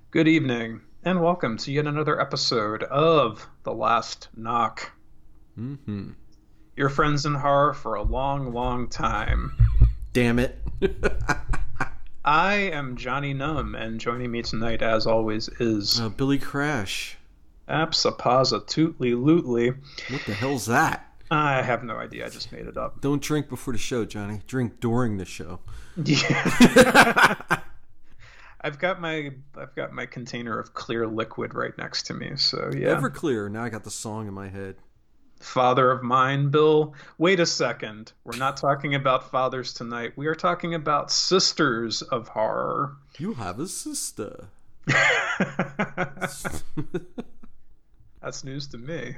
Good evening, and welcome to yet another episode of The Last Knock. Hmm. Your friends in horror for a long, long time. Damn it. I am Johnny Numb, and joining me tonight, as always, is Billy Crash. Apsapositutely Lootly. What the hell's that? I have no idea, I just made it up. Don't drink before the show, Johnny. Drink during the show. Yeah. I've got my container of clear liquid right next to me, so yeah. Everclear. Now I got the song in my head. Father of mine, Bill. Wait a second. We're not talking about fathers tonight. We are talking about sisters of horror. You have a sister. That's news to me.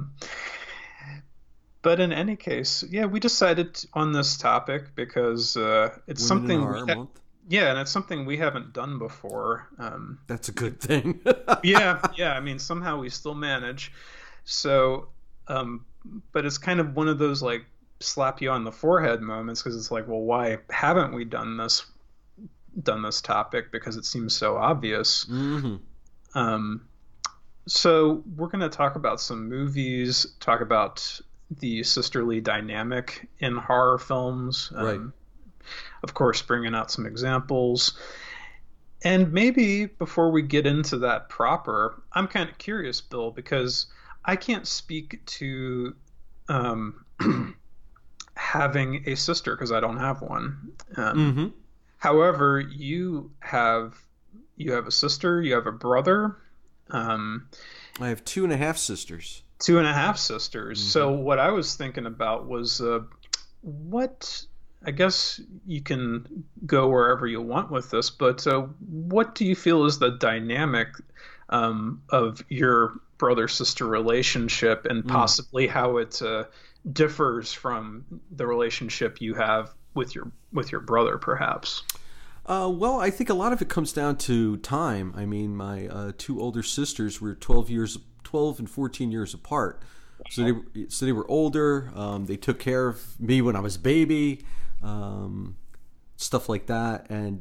But in any case, yeah, we decided on this topic because it's Women in something Horror Month. yeah, and it's something we haven't done before. That's a good thing. Yeah. I mean, somehow we still manage. So, um, but it's kind of one of those like slap you on the forehead moments because it's like, well, why haven't we done this topic? Because it seems so obvious. Hmm. Um, so we're going to talk about some movies, talk about the sisterly dynamic in horror films. Right. Of course, bringing out some examples. And maybe before we get into that proper, I'm kind of curious, Bill, because I can't speak to um, having a sister because I don't have one. Hmm. However, you have a sister, you have a brother, um, I have 2.5 sisters. two and a half sisters. Hmm. So what I was thinking about was what I guess you can go wherever you want with this, but what do you feel is the dynamic of your brother-sister relationship and Mm. possibly how it differs from the relationship you have with your brother, perhaps? Well, I think a lot of it comes down to time. I mean, my two older sisters were 12 and 14 years apart. So they were older. They took care of me when I was a baby, um, stuff like that. And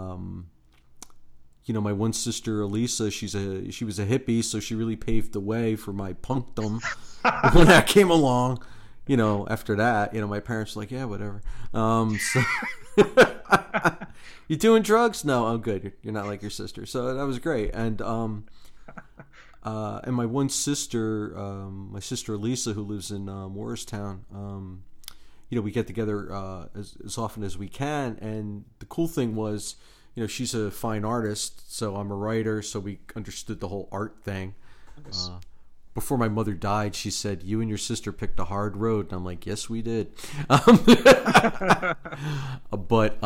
my one sister Elisa, she was a hippie, so she really paved the way for my punkdom when that came along. After that, my parents were like, yeah, whatever. So you doing drugs? No, I'm good. You're not like your sister. So that was great. And my one sister, my sister Lisa, who lives in Morristown, we get together as often as we can. And the cool thing was, she's a fine artist, so I'm a writer, so we understood the whole art thing. Nice. Before my mother died, she said, "You and your sister picked a hard road," and I'm like, "Yes, we did." But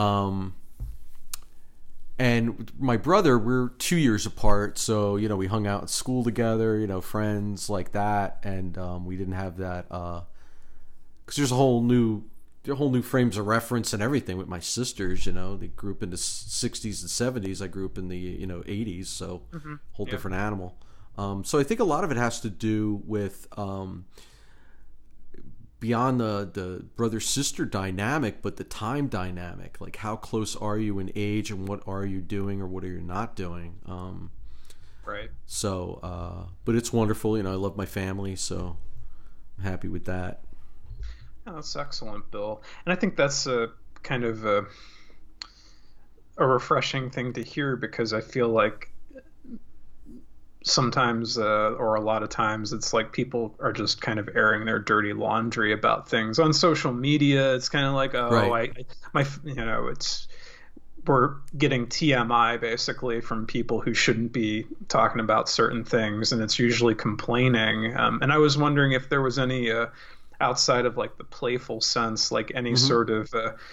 and my brother, we're 2 years apart, so we hung out at school together, friends like that, and we didn't have that because there's a whole new frames of reference and everything with my sisters. They grew up in the 60s and 70s. I grew up in the 80s, so whole Yeah. different animal. So I think a lot of it has to do with beyond the brother sister dynamic, but the time dynamic. Like, how close are you in age, and what are you doing, or what are you not doing? Right. But it's wonderful. I love my family, so I'm happy with that. Oh, that's excellent, Bill. And I think that's a kind of a refreshing thing to hear because I feel like sometimes or a lot of times it's like people are just kind of airing their dirty laundry about things on social media. It's kind of like, oh, Right. my, it's we're getting TMI basically from people who shouldn't be talking about certain things, and it's usually complaining. And I was wondering if there was any outside of like the playful sense, like any Hmm. sort of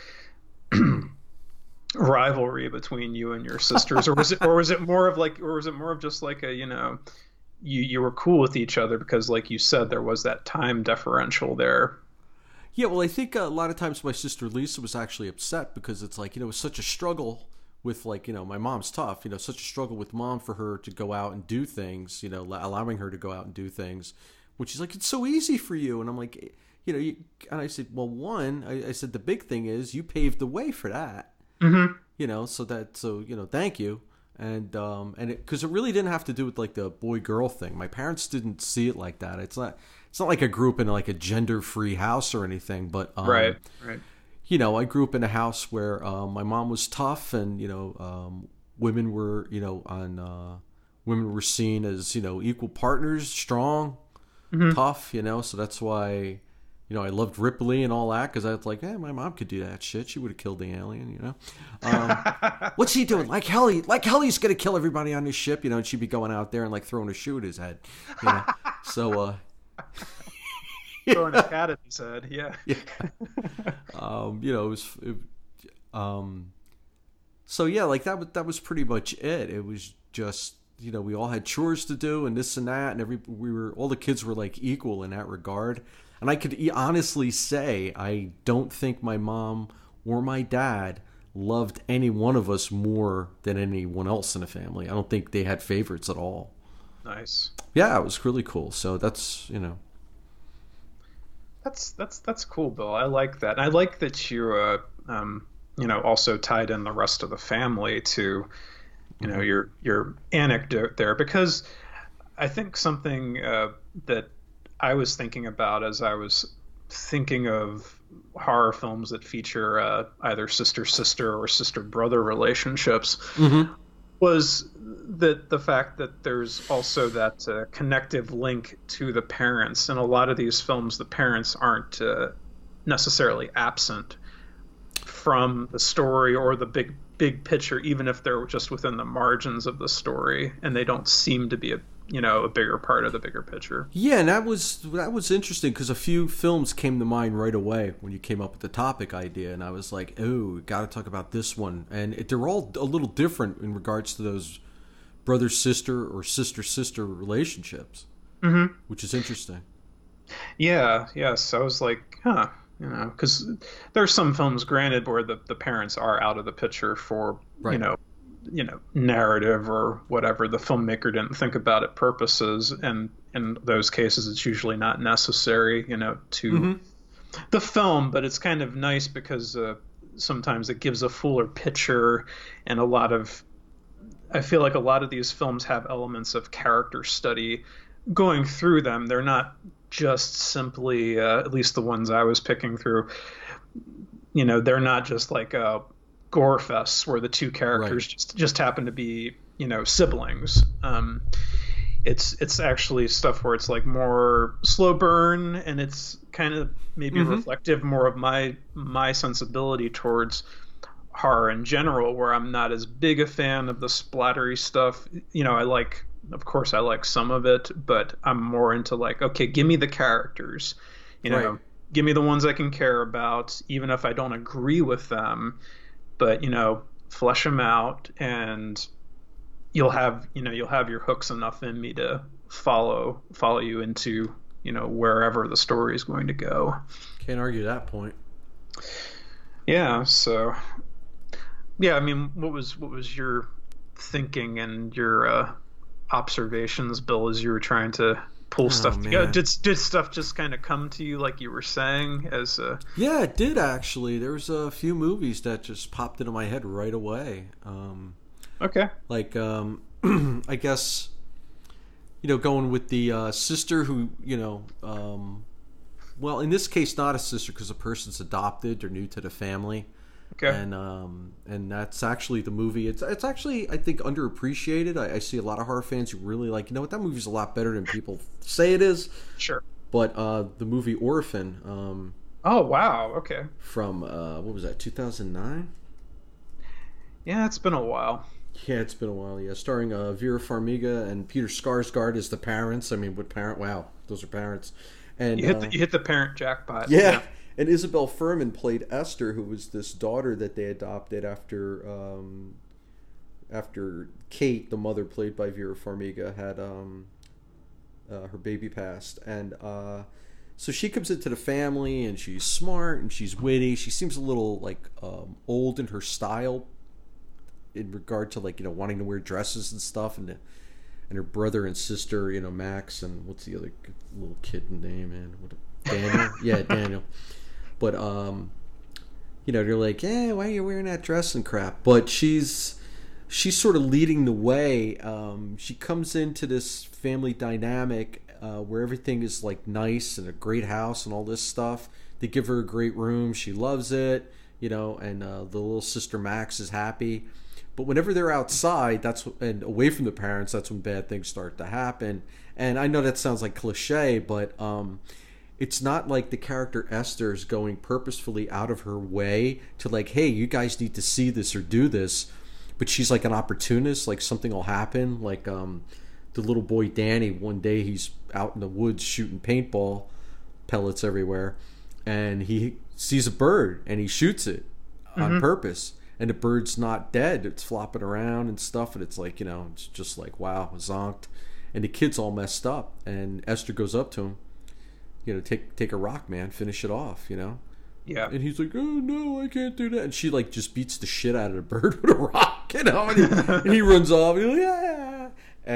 rivalry between you and your sisters, or was it more of just like a you were cool with each other because like you said there was that time differential there. Yeah, well, I think a lot of times my sister Lisa was actually upset because it's like, it was such a struggle with, like, my mom's tough, such a struggle with mom for her to go out and do things, allowing her to go out and do things, which is like, it's so easy for you. And I'm like, and I said, well, I said, the big thing is you paved the way for that, Hmm. so thank you. and because it really didn't have to do with like the boy girl thing. My parents didn't see it like that. It's not like I grew up in like a gender free house or anything, but Right. you know, I grew up in a house where my mom was tough, and women were women were seen as equal partners, strong, tough. So that's why I loved Ripley and all that, because I was like, my mom could do that shit. She would have killed the alien. What's he doing? Like Helly's gonna kill everybody on his ship. And she'd be going out there and like throwing a shoe at his head. So. Throwing a cat at his head, yeah. So yeah, like that was pretty much it. It was just we all had chores to do and this and that, and all the kids were like equal in that regard. And I could honestly say I don't think my mom or my dad loved any one of us more than anyone else in the family. I don't think they had favorites at all. Nice. Yeah, it was really cool. So that's That's cool, Bill. I like that. I like that you also tied in the rest of the family to your anecdote there, because I think something that I was thinking about as I was thinking of horror films that feature either sister-sister or sister-brother relationships was that the fact that there's also that connective link to the parents. In a lot of these films, the parents aren't necessarily absent from the story or the big picture, even if they're just within the margins of the story, and they don't seem to be a bigger part of the bigger picture. Yeah, and that was interesting, because a few films came to mind right away when you came up with the topic idea, and I was like, oh, got to talk about this one. And they're all a little different in regards to those brother-sister or sister-sister relationships, which is interesting. Yeah, yes. I was like, because there's some films, granted, where the parents are out of the picture for, right. Narrative or whatever. The filmmaker didn't think about it purposes, and in those cases it's usually not necessary to the film, but it's kind of nice because sometimes it gives a fuller picture, and I feel like a lot of these films have elements of character study going through them. They're not just simply at least the ones I was picking through, they're not just like gore fests where the two characters just happen to be siblings. It's actually stuff where it's like more slow burn, and it's kind of maybe reflective more of my sensibility towards horror in general, where I'm not as big a fan of the splattery stuff. Of course I like some of it, but I'm more into like, okay, give me the characters, give me the ones I can care about, even if I don't agree with them. But flesh them out, and you'll have your hooks enough in me to follow you into wherever the story is going to go. Can't argue that point. Yeah. So yeah, I mean, what was your thinking and your observations, Bill, as you were trying to pull stuff together? Did stuff just kind of come to you like you were saying? Yeah, it did actually. There was a few movies that just popped into my head right away. Okay. Like I guess going with the sister who well, in this case not a sister because the person's adopted or new to the family. Okay. And that's actually the movie. It's actually, I think, underappreciated. I see a lot of horror fans who really like, that movie's a lot better than people say it is. Sure. But the movie Orphan. Oh wow. Okay. From what was that? 2009. Yeah, it's been a while. Yeah, it's been a while. Yeah, starring Vera Farmiga and Peter Skarsgård as the parents. I mean, what parent? Wow, those are parents. And you hit the parent jackpot. Yeah. And Isabel Furman played Esther, who was this daughter that they adopted after Kate, the mother played by Vera Farmiga, had her baby passed. And so she comes into the family, and she's smart and she's witty. She seems a little like old in her style in regard to like wanting to wear dresses and stuff. And her brother and sister, Max, and what's the other little kid name, man? Daniel? Yeah, Daniel. But they're like, why are you wearing that dress and crap? But she's she's sort of leading the way. She comes into this family dynamic where everything is like nice and a great house and all this stuff. They give her a great room. She loves it, you know, and the little sister Max is happy. But whenever they're outside, and away from the parents, that's when bad things start to happen. And I know that sounds like cliche, but it's not like the character Esther is going purposefully out of her way to like, hey, you guys need to see this or do this. But she's like an opportunist. Like something will happen. Like the little boy Danny, one day he's out in the woods shooting paintball pellets everywhere, and he sees a bird and he shoots it on purpose. And the bird's not dead. It's flopping around and stuff. And it's like, you know, it's just like, wow, zonked. And the kid's all messed up. And Esther goes up to him, you know, take a rock, man, finish it off, you know. Yeah. And he's like, oh no, I can't do that. And she like just beats the shit out of the bird with a rock, you know. And he runs off. And he's like, yeah.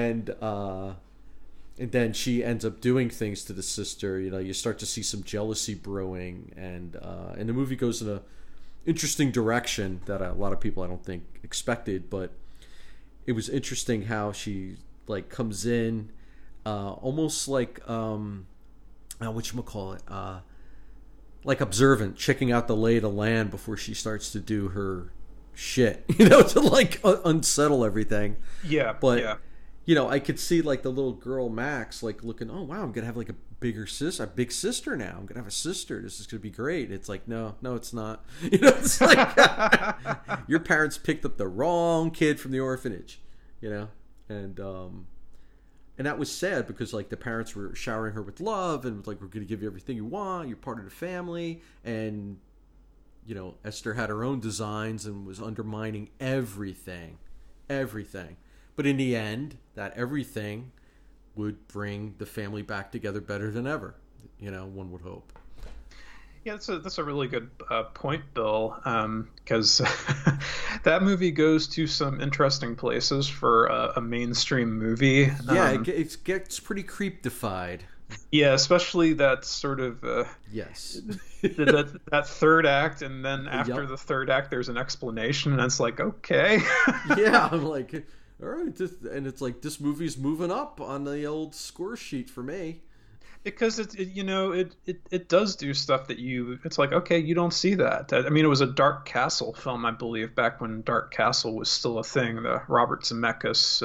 And then she ends up doing things to the sister. You know, you start to see some jealousy brewing, and the movie goes in a interesting direction that a lot of people I don't think expected. But it was interesting how she like comes in, almost like whatchamacallit, like observant, checking out the lay of the land before she starts to do her shit, you know, to like unsettle everything. Yeah, but yeah. You know, I could see like the little girl Max like looking, oh wow, I'm gonna have like a big sister now. I'm gonna have a sister. This is gonna be great. It's like, no, it's not. You know, it's like your parents picked up the wrong kid from the orphanage. You know, and that was sad because like the parents were showering her with love and was like, we're gonna give you everything you want. You're part of the family, and you know, Esther had her own designs and was undermining everything. But in the end, that everything would bring the family back together better than ever. You know, one would hope. Yeah, that's a really good point, Bill, because that movie goes to some interesting places for a mainstream movie. Yeah, it gets pretty creep-defied. Yeah, especially that sort of yes, that third act, and then after the third act, there's an explanation, and it's like, okay. Yeah, I'm like, all right, and it's like this movie's moving up on the old score sheet for me. Because it does do stuff that it's like, okay, you don't see that. I mean, it was a Dark Castle film, I believe, back when Dark Castle was still a thing. The Robert Zemeckis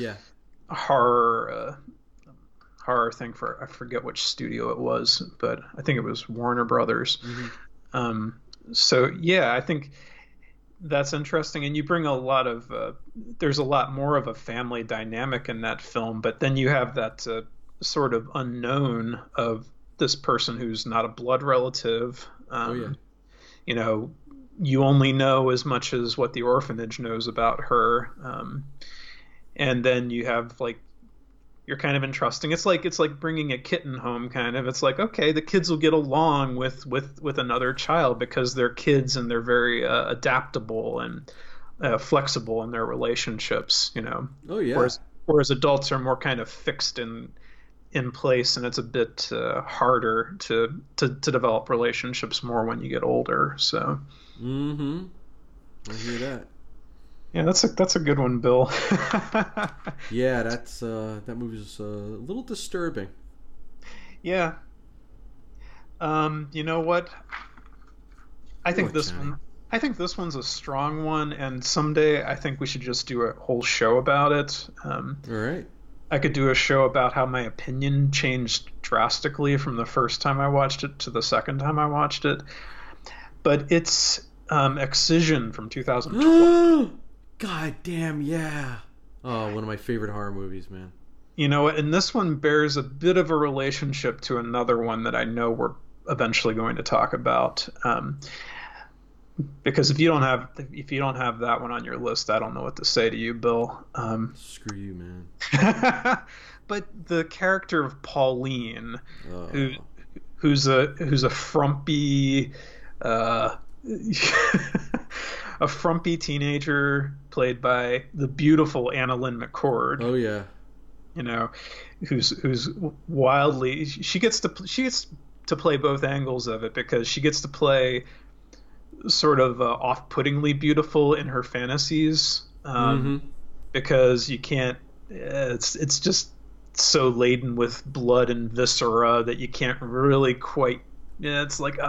horror thing for, I forget which studio it was, but I think it was Warner Brothers. Mm-hmm. So yeah, I think that's interesting, and you bring a lot of there's a lot more of a family dynamic in that film, but then you have that sort of unknown of this person who's not a blood relative. You know, you only know as much as what the orphanage knows about her, and then you have like, you're kind of entrusting. It's like bringing a kitten home, kind of. It's like, okay, the kids will get along with another child because they're kids and they're very adaptable and flexible in their relationships, you know. Oh yeah. Whereas adults are more kind of fixed in place, and it's a bit harder to develop relationships more when you get older. So. Mm-hmm. I hear that. Yeah, that's a good one, Bill. Yeah, that movie's a little disturbing. Yeah. You know what? I think this one's a strong one, and someday I think we should just do a whole show about it. All right. I could do a show about how my opinion changed drastically from the first time I watched it to the second time I watched it. But it's Excision from 2012. God damn, yeah. Oh, one of my favorite horror movies, man. You know what? And this one bears a bit of a relationship to another one that I know we're eventually going to talk about. Because if you don't have that one on your list, I don't know what to say to you, Bill. Screw you, man. But the character of Pauline, who's a frumpy a frumpy teenager played by the beautiful Annalyn McCord. Oh yeah. You know, who's wildly, she gets to play both angles of it, because she gets to play sort of off-puttingly beautiful in her fantasies, Mm-hmm. because you can't. It's just so laden with blood and viscera that you can't really quite. Yeah, it's like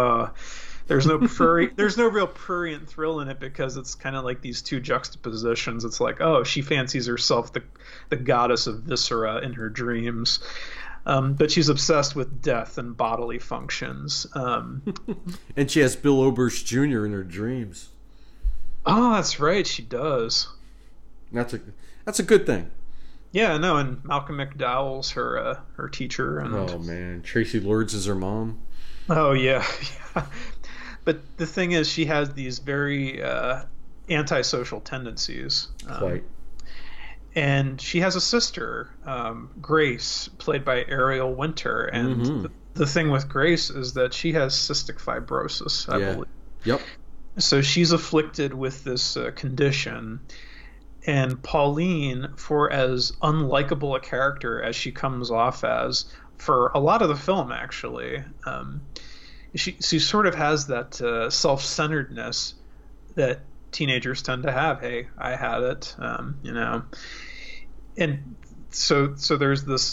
there's no real prurient thrill in it because it's kind of like these two juxtapositions. It's like, oh, she fancies herself the goddess of viscera in her dreams, but she's obsessed with death and bodily functions. And she has Bill Oberst Jr. in her dreams. Oh, that's right, she does. That's a good thing. Yeah, no, and Malcolm McDowell's her teacher. And, oh man, Tracy Lords is her mom. Oh yeah, yeah. But the thing is, she has these very antisocial tendencies. Quite. And she has a sister, Grace, played by Ariel Winter. And the thing with Grace is that she has cystic fibrosis, I believe. Yep. So she's afflicted with this condition. And Pauline, for as unlikable a character as she comes off as, for a lot of the film, actually, she sort of has that self-centeredness that teenagers tend to have. Hey, I had it, and so there's this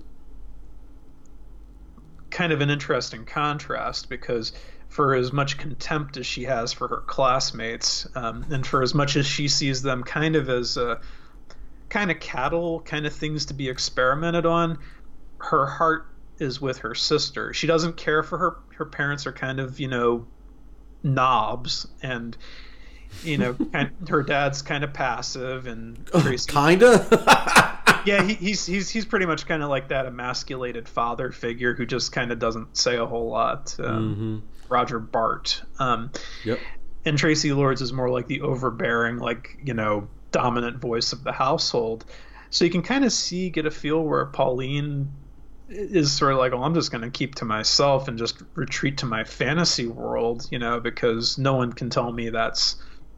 kind of an interesting contrast, because for as much contempt as she has for her classmates, and for as much as she sees them kind of as kind of cattle, kind of things to be experimented on, her heart is with her sister. She doesn't care for her parents are kind of, knobs, and her dad's kind of passive, and kinda. Yeah, he's pretty much kind of like that emasculated father figure who just kind of doesn't say a whole lot. Roger Bart. Yep. And Tracy Lords is more like the overbearing, dominant voice of the household. So you can kind of get a feel where Pauline is sort of like, oh, I'm just going to keep to myself and just retreat to my fantasy world, because no one can tell me that's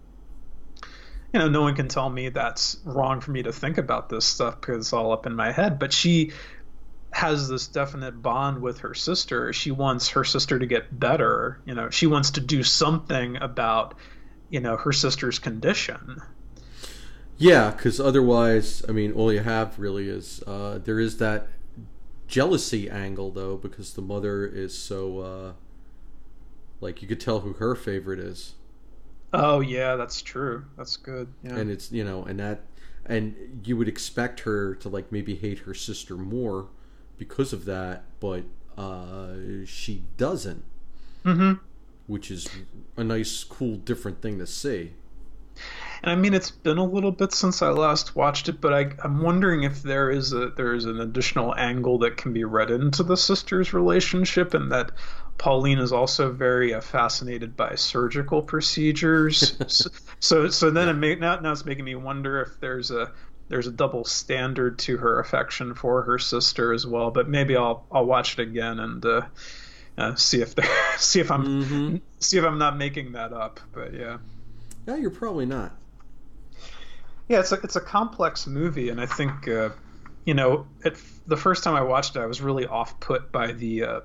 wrong for me to think about this stuff because it's all up in my head. But she has this definite bond with her sister. She wants her sister to get better. She wants to do something about, her sister's condition. Yeah, because otherwise, all you have really is there is that jealousy angle, though, because the mother is so you could tell who her favorite is. Oh yeah, that's true. That's good. Yeah. And it's and you would expect her to maybe hate her sister more because of that, but she doesn't. Which is a nice, cool, different thing to see. And it's been a little bit since I last watched it, but I'm wondering if there is an additional angle that can be read into the sisters' relationship, and that Pauline is also very fascinated by surgical procedures. so then now it's making me wonder if there's a double standard to her affection for her sister as well. But maybe I'll watch it again and see if I'm not making that up. But yeah. Yeah, you're probably not. Yeah, it's a complex movie, and I think the first time I watched it, I was really off-put by the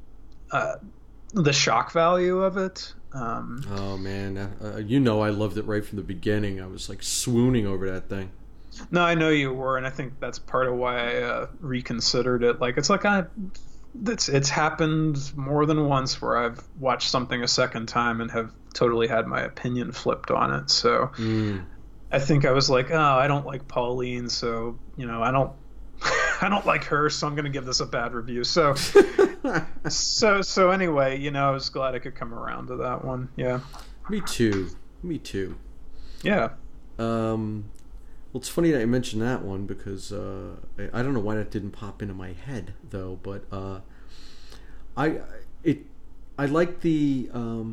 shock value of it. Oh man, I loved it right from the beginning. I was swooning over that thing. No, I know you were, and I think that's part of why I reconsidered it. It's happened more than once where I've watched something a second time and have totally had my opinion flipped on it. So I think I was like, oh, I don't like Pauline, so I don't like her, so I'm going to give this a bad review. So so anyway, I was glad I could come around to that one. Yeah. Me too. Yeah. Well, it's funny that you mentioned that one because I don't know why that didn't pop into my head though, but I like the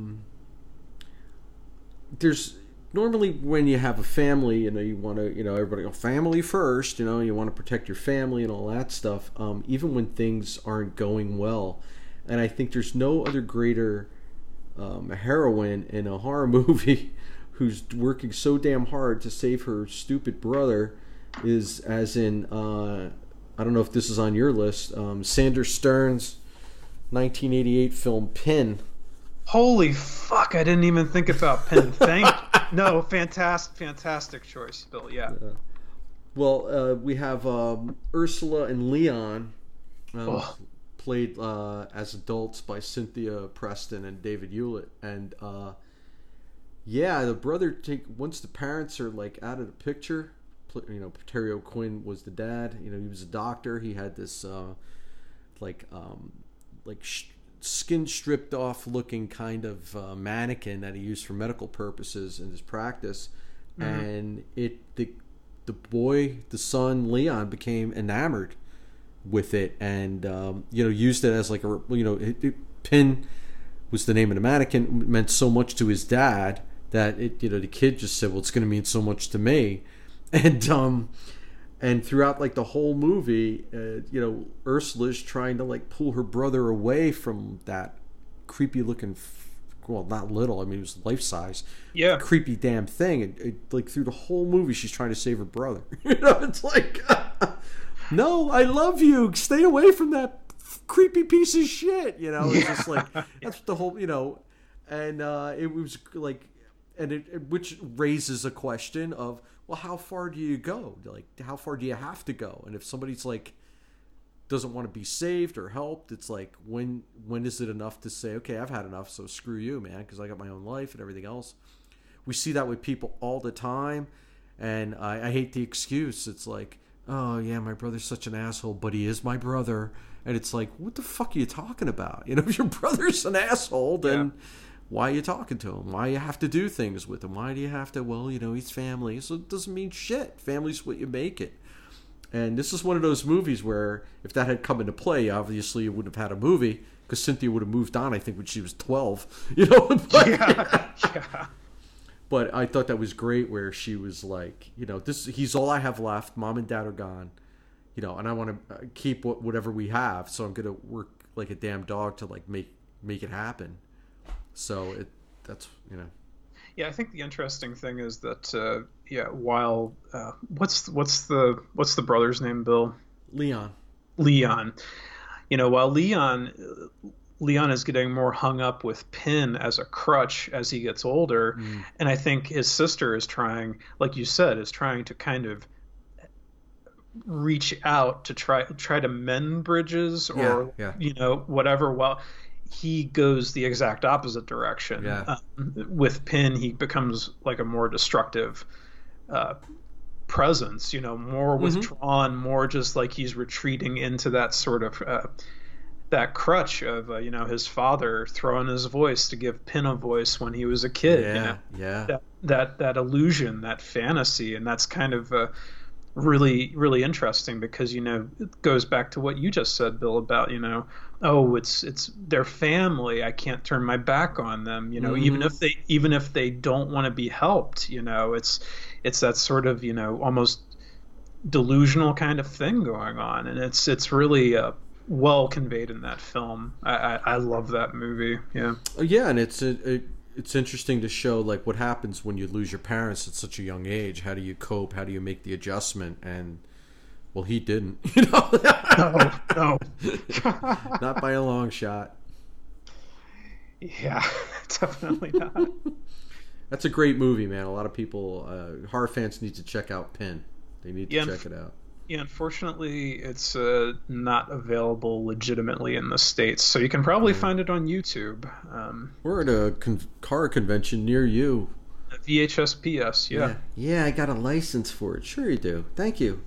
there's normally when you have a family, you want to, everybody go family first, you want to protect your family and all that stuff, even when things aren't going well. And I think there's no other greater heroine in a horror movie who's working so damn hard to save her stupid brother is as in I don't know if this is on your list, Sandra Stern's 1988 film Pin. Holy fuck, I didn't even think about Pin. No, fantastic choice, Bill. Yeah. Well, we have Ursula and Leon, Oh, played as adults by Cynthia Preston and David Hewlett, and yeah, the brother once the parents are like out of the picture. Terry O'Quinn was the dad. He was a doctor. He had this like skin stripped off looking kind of mannequin that he used for medical purposes in his practice, and the son Leon became enamored with it, and used it as like Pin was the name of the mannequin, meant so much to his dad that the kid just said, well, it's going to mean so much to me. And throughout like the whole movie, Ursula's trying to like pull her brother away from that creepy looking, well, not little, I mean, it was life size, yeah. creepy damn thing. And like through the whole movie, she's trying to save her brother. It's like, no, I love you. Stay away from that creepy piece of shit. It's just like, that's the whole, and it was like, which raises a question of, well, how far do you go? Like, how far do you have to go? And if somebody's like doesn't want to be saved or helped, it's like, when is it enough to say, okay, I've had enough, so screw you, man, because I got my own life and everything else. We see that with people all the time, and I hate the excuse. It's like, oh yeah, my brother's such an asshole, but he is my brother, and it's like, what the fuck are you talking about? If your brother's an asshole, then why are you talking to him? Why you have to do things with him? Why do you have to, well, he's family, so it doesn't mean shit. Family's what you make it. And this is one of those movies where if that had come into play, obviously you wouldn't have had a movie, because Cynthia would have moved on, I think, when she was 12. Yeah. But I thought that was great, where she was like, he's all I have left. Mom and dad are gone, and I want to keep whatever we have, so I'm going to work like a damn dog to like make it happen. So that's. Yeah, I think the interesting thing is that while what's the brother's name, Bill? Leon. While Leon is getting more hung up with Pin as a crutch as he gets older, and I think his sister is trying, like you said, to kind of reach out to try to mend bridges or whatever. Well, he goes the exact opposite direction. With Pin, he becomes like a more destructive presence, more withdrawn, more just like he's retreating into that sort of that crutch of his father throwing his voice to give Pin a voice when he was a kid. That illusion, that fantasy, and that's kind of really, really interesting, because it goes back to what you just said, Bill, about it's their family. I can't turn my back on them. Even if they don't want to be helped. It's that sort of almost delusional kind of thing going on, and it's really well conveyed in that film. I love that movie. And it's interesting to show like what happens when you lose your parents at such a young age. How do you cope? How do you make the adjustment? And well, he didn't. No. Not by a long shot. Yeah, definitely not. That's a great movie, man. A lot of people, horror fans, need to check out Pin. They need to check it out. Yeah, unfortunately, it's not available legitimately in the States, so you can probably find it on YouTube. We're at a horror convention near you. VHSPS, yeah. Yeah, I got a license for it. Sure you do. Thank you.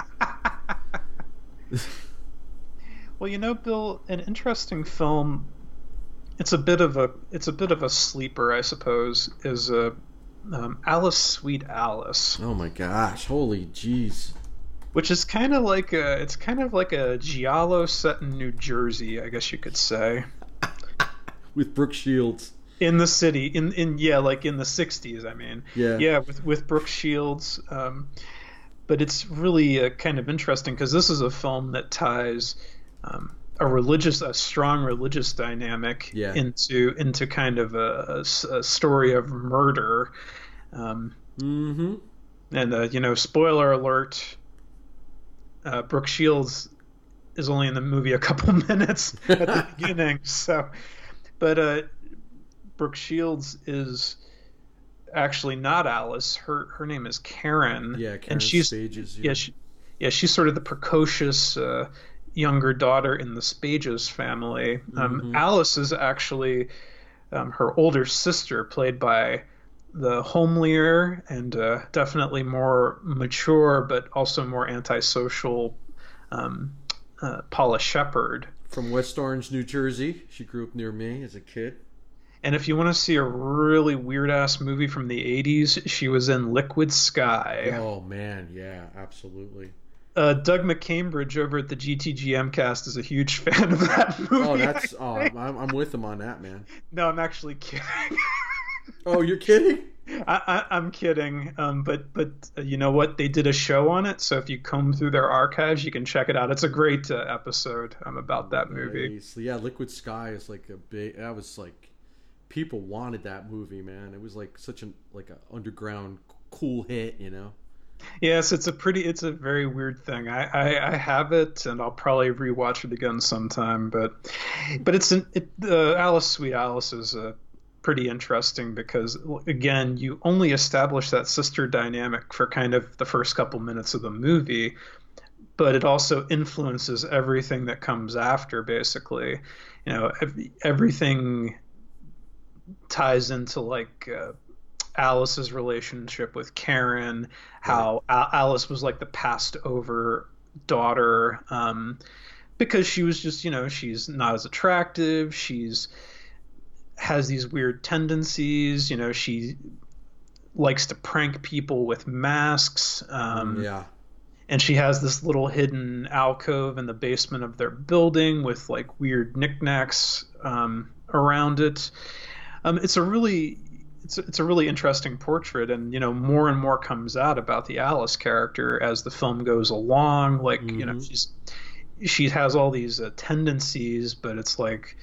Well, Bill, an interesting film. It's a bit of a sleeper, I suppose. Is Alice, Sweet Alice. Oh my gosh! Holy jeez. Which is kind of like a giallo set in New Jersey, I guess you could say. With Brooke Shields. In the city, like in the 60s, I mean. Yeah, with Brooke Shields. But it's really kind of interesting, because this is a film that ties a strong religious dynamic into kind of a story of murder. And spoiler alert, Brooke Shields is only in the movie a couple minutes at the beginning. So, but Brooke Shields is actually not Alice. Her name is Karen, Yeah, and Karen she's Spages. yeah Yeah. yeah, she's sort of the precocious younger daughter in the Spages family. Mm-hmm. Alice is actually her older sister, played by the homelier and definitely more mature, but also more antisocial um, Paula Shepherd. From West Orange, New Jersey. She grew up near me as a kid. And if you want to see a really weird ass movie from the 80s, she was in Liquid Sky. Oh man, yeah, absolutely. Doug McCambridge over at the GTGM cast is a huge fan of that Oh, movie. that's I'm with him on that, man. No, I'm actually kidding. Oh, you're kidding? I'm kidding. But you know what? They did a show on it, so if you comb through their archives, you can check it out. It's a great episode about that movie. Nice. Yeah, Liquid Sky is like a big. That was like people wanted that movie, man. It was like such an like a underground cool hit, you know. Yes, it's a very weird thing. I have it, and I'll probably rewatch it again sometime. But Alice, Sweet Alice is pretty interesting because again, you only establish that sister dynamic for kind of the first couple minutes of the movie, but it also influences everything that comes after. Basically, everything ties into like Alice's relationship with Karen, Right. how Alice was like the passed over daughter, because she was just, she's not as attractive. She's has these weird tendencies. She likes to prank people with masks. Yeah. And she has this little hidden alcove in the basement of their building with like weird knickknacks around it. It's a really it's a really interesting portrait, and more and more comes out about the Alice character as the film goes along. Like Mm-hmm. she has all these tendencies, but it's like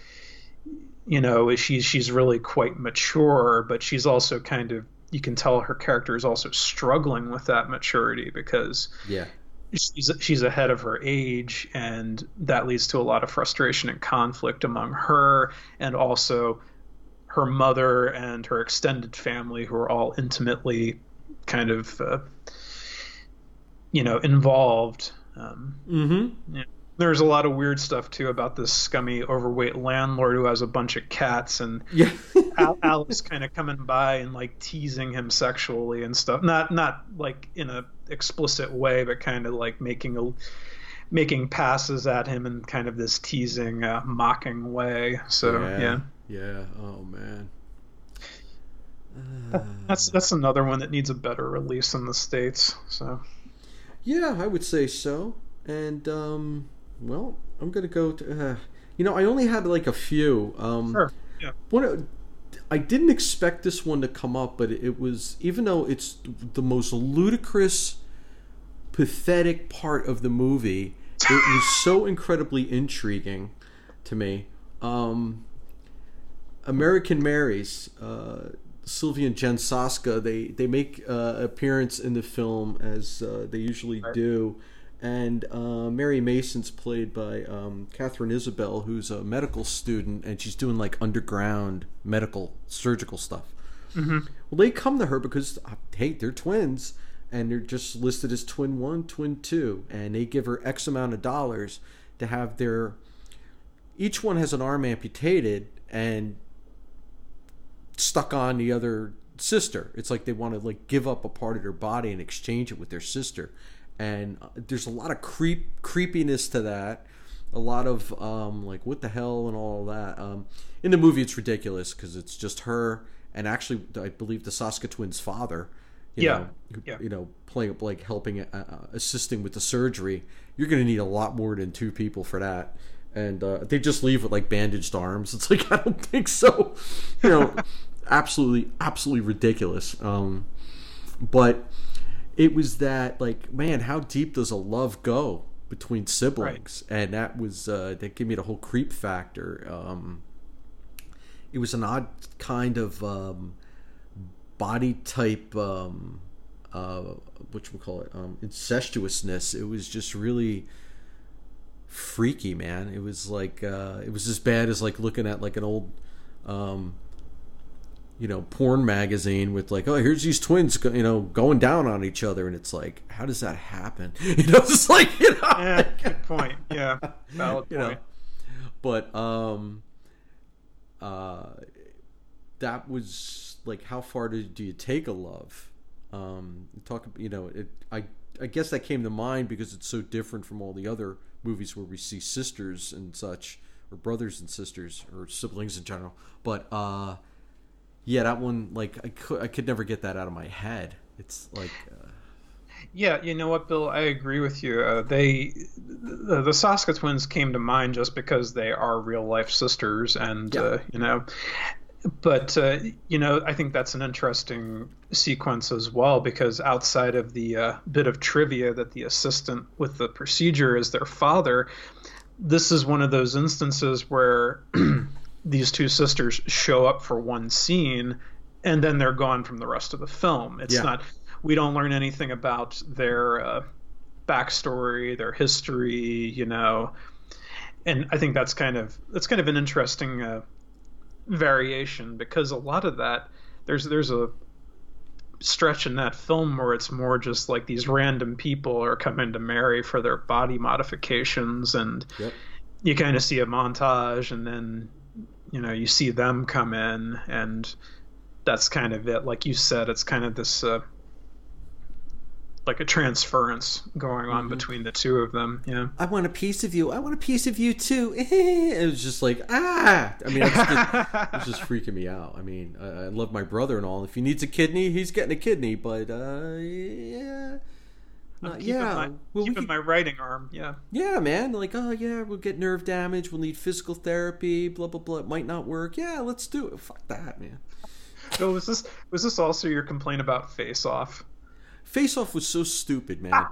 she's really quite mature, but she's also kind of, you can tell her character is also struggling with that maturity because Yeah. she's ahead of her age, and that leads to a lot of frustration and conflict among her and also her mother and her extended family, who are all intimately kind of involved. Mm-hmm. Yeah. There's a lot of weird stuff too about this scummy overweight landlord who has a bunch of cats, and Yeah. Alice kind of coming by and like teasing him sexually and stuff. Not like in a explicit way, but kind of like making passes at him in kind of this teasing, mocking way. So Yeah. yeah, Yeah. Oh man. that's another one that needs a better release in the States. So Yeah, I would say so. And well, I'm gonna go to. I only had like a few. sure, yeah, One, I didn't expect this one to come up, but it was, even though it's the most ludicrous, pathetic part of the movie, it was so incredibly intriguing to me. American Marys, Sylvia and Jen Saska, they make appearance in the film as they usually right. do, and Mary Mason's played by Catherine Isabel, who's a medical student, and she's doing like underground medical surgical stuff. Mm-hmm. Well, they come to her because hey, they're twins, and they're just listed as twin one, twin two, and they give her X amount of dollars to have their, each one has an arm amputated and stuck on the other sister. It's like they want to like give up a part of their body and exchange it with their sister. And there's a lot of creepiness to that, a lot of like what the hell and all of that. In the movie, it's ridiculous because it's just her and actually I believe the Saska twins' father. Yeah, Playing up like helping, assisting with the surgery. You're going to need a lot more than two people for that. And they just leave with like bandaged arms. It's like, I don't think so. Absolutely ridiculous. But it was that, like, man, how deep does a love go between siblings? Right. And that was that gave me the whole creep factor. It was an odd kind of body type, incestuousness. It was just really freaky, man. It was like it was as bad as like looking at like an old porn magazine with like, oh, here's these twins, going down on each other, and it's like, how does that happen? It's like, Yeah, good point. Yeah, valid point. But that was like, how far do you take a love? I guess that came to mind because it's so different from all the other movies where we see sisters and such, or brothers and sisters, or siblings in general. But yeah, that one, like, I could never get that out of my head. It's like, yeah, you know what, Bill? I agree with you. The Saska twins came to mind just because they are real life sisters, and But I think that's an interesting sequence as well, because outside of the bit of trivia that the assistant with the procedure is their father, this is one of those instances where these two sisters show up for one scene and then they're gone from the rest of the film. It's not, we don't learn anything about their backstory, their history, and I think that's kind of an interesting variation, because a lot of that, there's a stretch in that film where it's more just like these random people are coming to marry for their body modifications, and you kind of see a montage, and then you see them come in, and that's kind of it. Like you said, it's kind of this like a transference going on between the two of them. Yeah. I want a piece of you. I want a piece of you too. It was just like, I mean, it was just freaking me out. I mean, I love my brother and all. If he needs a kidney, he's getting a kidney. But yeah. Keeping my writing arm. Yeah. Yeah, man. Like, oh yeah, we'll get nerve damage. We'll need physical therapy. Blah blah blah. It might not work. Yeah, let's do it. Fuck that, man. So was this also your complaint about Face Off? Face Off was so stupid, man.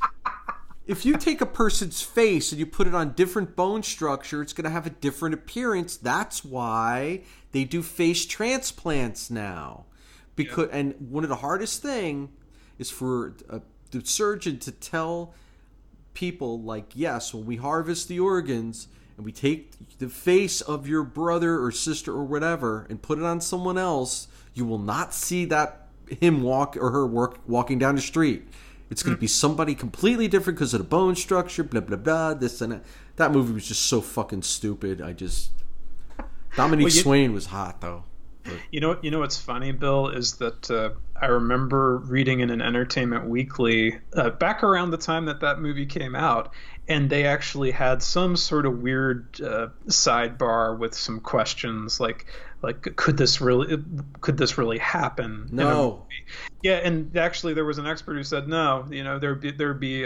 If you take a person's face and you put it on different bone structure, it's going to have a different appearance. That's why they do face transplants now. And one of the hardest thing is for the surgeon to tell people, like, yes, when we harvest the organs and we take the face of your brother or sister or whatever and put it on someone else, you will not see him walk or her walking down the street. It's going to be somebody completely different because of the bone structure, blah, blah, blah, this and that. That movie was just so fucking stupid. Dominique Swain was hot, though. But... You know what's funny, Bill, is that I remember reading in an Entertainment Weekly back around the time that movie came out, and they actually had some sort of weird sidebar with some questions like could this really happen? No. Yeah, and actually there was an expert who said no. There'd be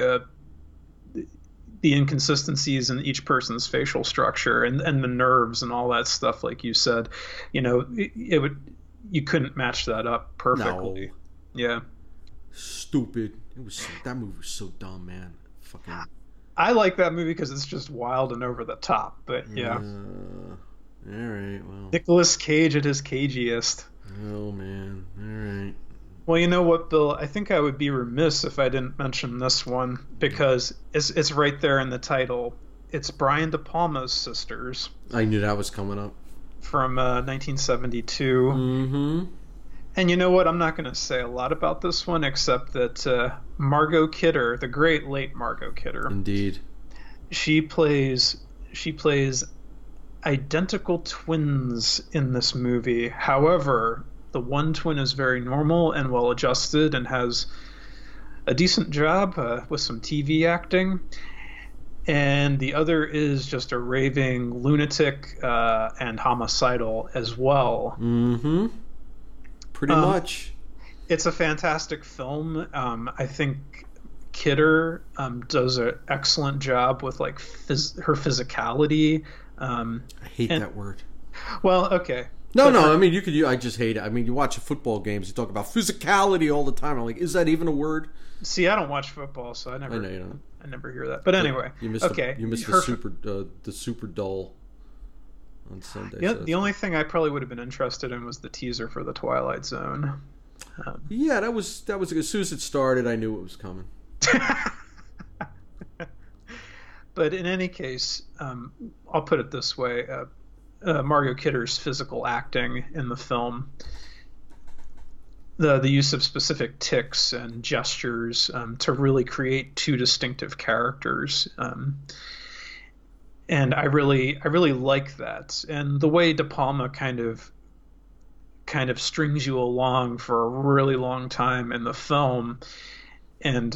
the inconsistencies in each person's facial structure and the nerves and all that stuff, like you said. You couldn't match that up perfectly. No. Yeah. Stupid. That movie was so dumb, man. Fucking. I like that movie because it's just wild and over the top. But yeah. All right. Well. Nicolas Cage at his cagiest. Oh man. All right. Well, you know what, Bill? I think I would be remiss if I didn't mention this one, because it's right there in the title. It's Brian De Palma's Sisters. I knew that was coming up. From 1972. Mm-hmm. And you know what? I'm not going to say a lot about this one, except that Margot Kidder, the great late Margot Kidder. Indeed. She plays identical twins in this movie. However, the one twin is very normal and well adjusted and has a decent job with some TV acting. And the other is just a raving lunatic and homicidal as well. Mm-hmm. Pretty much. It's a fantastic film. I think Kidder does an excellent job with like her physicality. I hate that word. Well, okay. No. I mean, I just hate it. I mean, you watch football games, you talk about physicality all the time. I'm like, is that even a word? See, I don't watch football, so I know you don't. I never hear that. But anyway, you missed the Super Doll on Sunday. Yeah, the only thing I probably would have been interested in was the teaser for the Twilight Zone. Yeah, that was as soon as it started, I knew it was coming. But in any case, I'll put it this way: Margot Kidder's physical acting in the film the use of specific tics and gestures to really create two distinctive characters. And I really like that, and the way De Palma kind of strings you along for a really long time in the film, and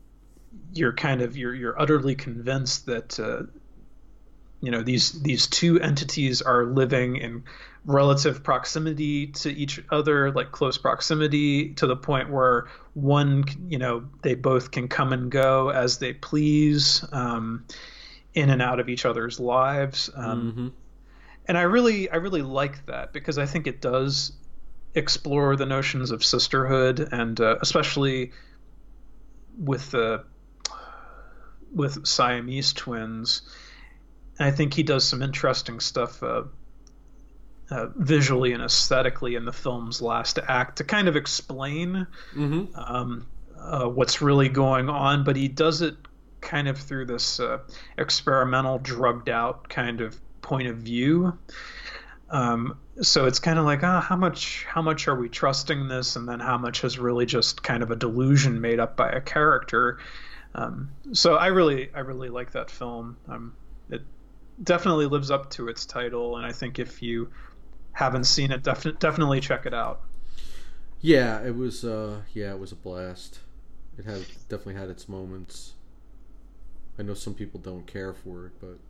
you're utterly convinced that these two entities are living in relative proximity to each other, like close proximity, to the point where one, they both can come and go as they please, in and out of each other's lives. Mm-hmm. And I really like that, because I think it does explore the notions of sisterhood, and especially with the with Siamese twins. And I think he does some interesting stuff visually and aesthetically in the film's last act to kind of explain Mm-hmm. what's really going on, but he does it kind of through this experimental, drugged out kind of point of view. So it's kind of like, how much are we trusting this, and then how much is really just kind of a delusion made up by a character. So I really like that film. It definitely lives up to its title, and I think if you haven't seen it, definitely check it out. Yeah, it was. It was a blast. It had definitely had its moments. I know some people don't care for it, but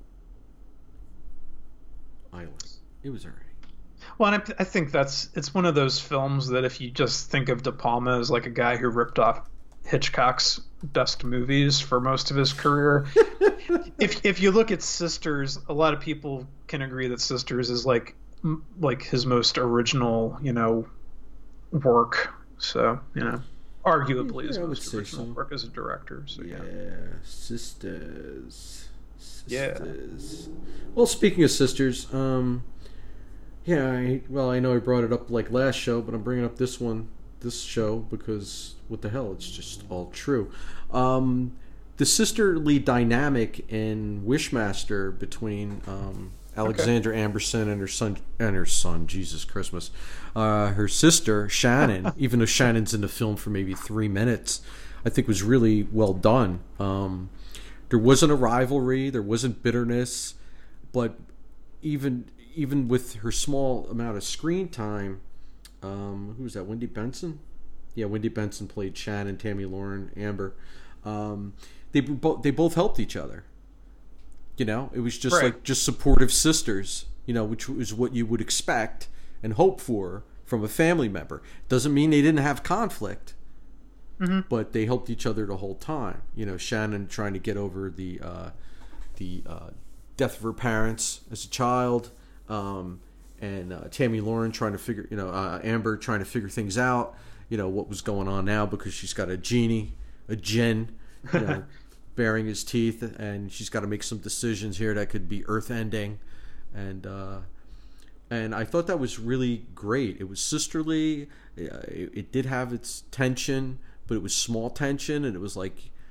I like it. It was alright. Well, and I think it's one of those films that if you just think of De Palma as like a guy who ripped off Hitchcock's best movies for most of his career, if you look at Sisters, a lot of people can agree that Sisters is like his most original, work. So, arguably his Yeah, I would most say original so. work as a director. So Yeah, yeah. sisters. Yeah. Sisters. Well, speaking of sisters, yeah, I know I brought it up like last show, but I'm bringing up this show, because what the hell, it's just all true. The sisterly dynamic in Wishmaster between Alexandra Amberson and her son, Jesus Christmas, her sister Shannon, even though Shannon's in the film for maybe 3 minutes, I think was really well done. There wasn't a rivalry, there wasn't bitterness, but even with her small amount of screen time, who was that? Wendy Benson? Yeah, Wendy Benson played Shannon, Tammy Lauren, Amber. They both helped each other. It was just Right. just supportive sisters. Which is what you would expect and hope for from a family member. Doesn't mean they didn't have conflict, but they helped each other the whole time. Shannon trying to get over the death of her parents as a child, and Tammy Lauren trying to figure, Amber trying to figure things out, what was going on now, because she's got a djinn, baring his teeth, and she's got to make some decisions here that could be earth-ending, and I thought that was really great. It was sisterly. It did have its tension, but it was small tension, and it was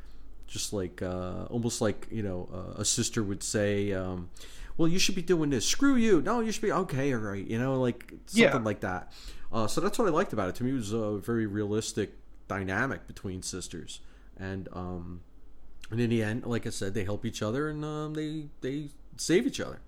almost like a sister would say, well, you should be doing this. Screw you. No, you should be okay. All right. Like something like that. So that's what I liked about it. To me, it was a very realistic dynamic between sisters, and in the end, like I said, they help each other, and they save each other.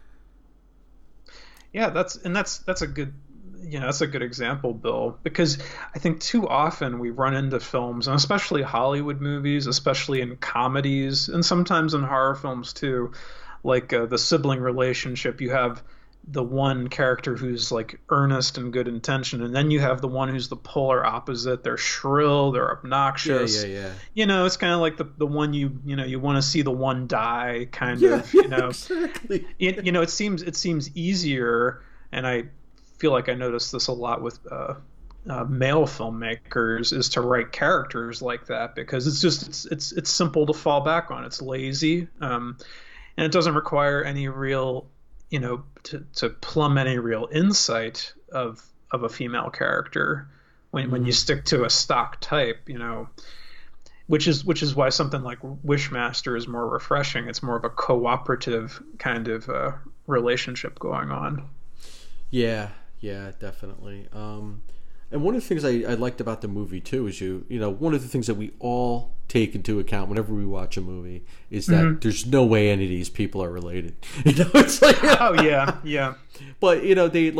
Yeah, that's a good that's a good example, Bill, because I think too often we run into films, and especially Hollywood movies, especially in comedies, and sometimes in horror films too, like the sibling relationship. You have the one character who's like earnest and good intention, and then you have the one who's the polar opposite. They're shrill, they're obnoxious. Yeah. It's kind of like the one you want to see the one die, kind Yeah, of. exactly. It seems easier, and I feel like I noticed this a lot with male filmmakers, is to write characters like that, because it's simple to fall back on. It's lazy, and it doesn't require any real to plumb any real insight of a female character when you stick to a stock type, which is why something like Wishmaster is more refreshing. It's more of a cooperative kind of relationship going on. Yeah, definitely. And one of the things I liked about the movie too is one of the things that we all take into account whenever we watch a movie is that there's no way any of these people are related. It's like Oh yeah, yeah. But they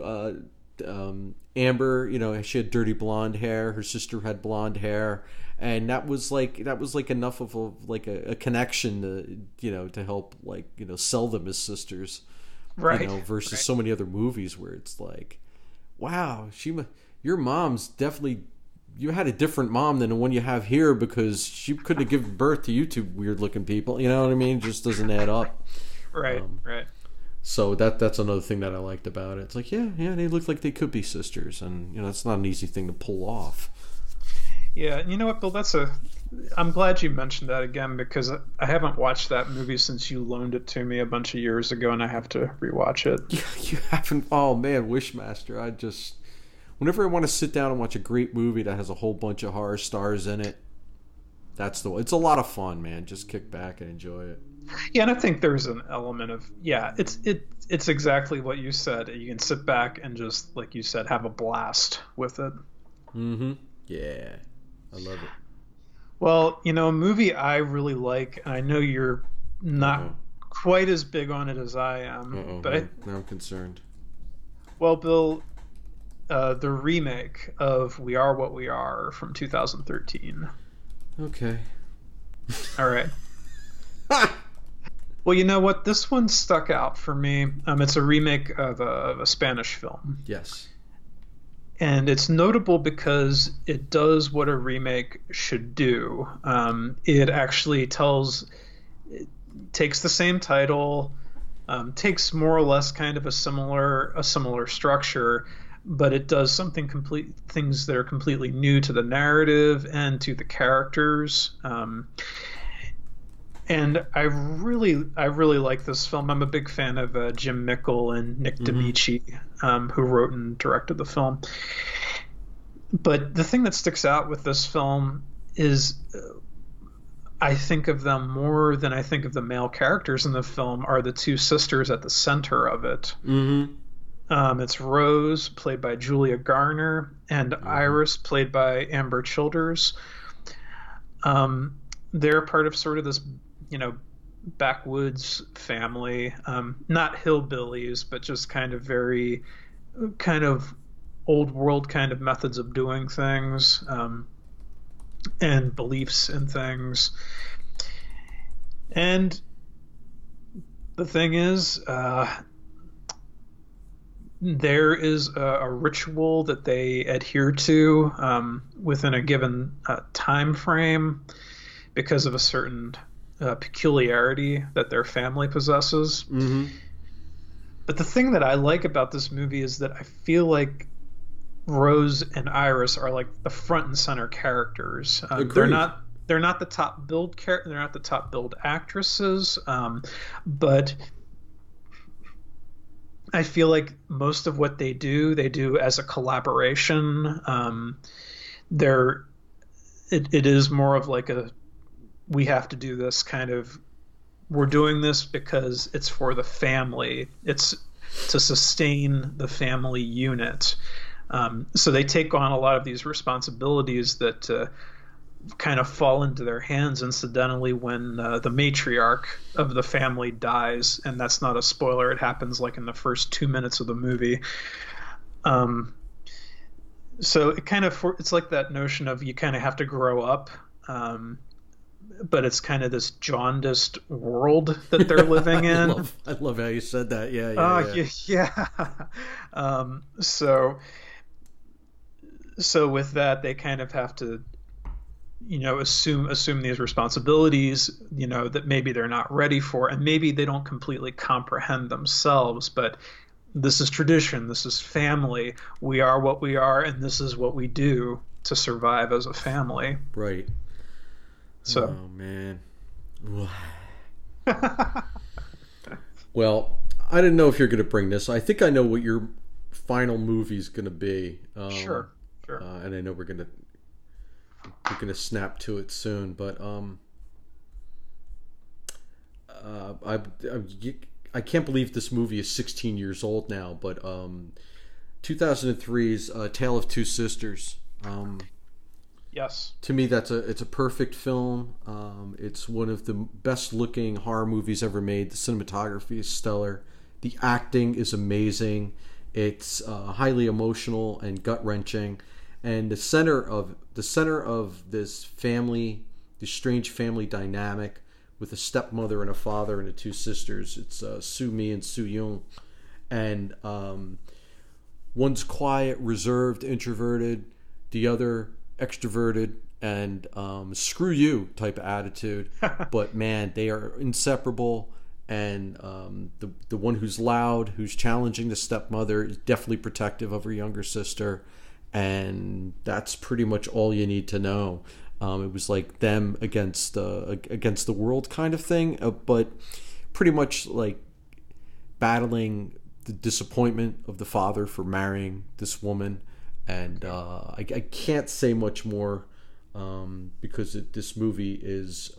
Amber, she had dirty blonde hair. Her sister had blonde hair, and that was like enough of a connection to help sell them as sisters, Right. versus Right. so many other movies where it's like, wow, your mom's definitely. You had a different mom than the one you have here because she couldn't have given birth to you two weird looking people. You know what I mean? It just doesn't add up. Right. Right. So that's another thing that I liked about it. It's like, yeah, they look like they could be sisters, and it's not an easy thing to pull off. Yeah, you know what, Bill? I'm glad you mentioned that again because I haven't watched that movie since you loaned it to me a bunch of years ago, and I have to rewatch it. You haven't? Oh man, Wishmaster. Whenever I want to sit down and watch a great movie that has a whole bunch of horror stars in it, that's the one. It's a lot of fun, man. Just kick back and enjoy it. Yeah, and I think there's an element of it's exactly what you said. You can sit back and just, like you said, have a blast with it. Mm-hmm. Yeah, I love it. Well, a movie I really like, and I know you're not quite as big on it as I am, but now I'm concerned. Well, Bill, the remake of We Are What We Are from 2013. Okay. All right. Well, you know what? This one stuck out for me. It's a remake of a Spanish film. Yes. And it's notable because it does what a remake should do. It actually takes the same title, takes more or less kind of a similar structure, but it does things that are completely new to the narrative and to the characters. And I really like this film. I'm a big fan of Jim Mickle and Nick D'Amici, who wrote and directed the film. But the thing that sticks out with this film is I think of them more than I think of the male characters in the film are the two sisters at the center of it. Mm-hmm. It's Rose, played by Julia Garner, and Iris, played by Amber Childers. They're part of sort of this backwoods family, not hillbillies, but just kind of very kind of old world kind of methods of doing things, and beliefs and things. And the thing is, there is a ritual that they adhere to within a given time frame because of a certain peculiarity that their family possesses. Mm-hmm. But the thing that I like about this movie is that I feel like Rose and Iris are like the front and center characters. They're not the top billed they're not the top billed actresses, but I feel like most of what they do as a collaboration. It is more of like we have to do this kind of, we're doing this because it's for the family. It's to sustain the family unit. So they take on a lot of these responsibilities that kind of fall into their hands incidentally when the matriarch of the family dies. And that's not a spoiler. It happens like in the first 2 minutes of the movie. So it's like that notion of you kind of have to grow up. But it's kind of this jaundiced world that they're living in. I love how you said that. Yeah. So with that, they kind of have to, assume these responsibilities, that maybe they're not ready for, and maybe they don't completely comprehend themselves. But this is tradition. This is family. We are what we are, and this is what we do to survive as a family. Right. So. Oh man. Well, I didn't know if you're going to bring this. I think I know what your final movie is going to be. Sure. And I know we're going to snap to it soon. But I can't believe this movie is 16 years old now. But 2003's Tale of Two Sisters. Yes. To me, it's a perfect film. It's one of the best looking horror movies ever made. The cinematography is stellar. The acting is amazing. It's highly emotional and gut wrenching. And the center of this family, this strange family dynamic with a stepmother and a father and the two sisters. It's Soo Mi and Soo Young, and one's quiet, reserved, introverted. The other extroverted and screw you type of attitude. But man, they are inseparable. And the one who's loud, who's challenging the stepmother, is definitely protective of her younger sister. And that's pretty much all you need to know. It was like them against the world kind of thing, but pretty much like battling the disappointment of the father for marrying this woman. And I can't say much more because this movie is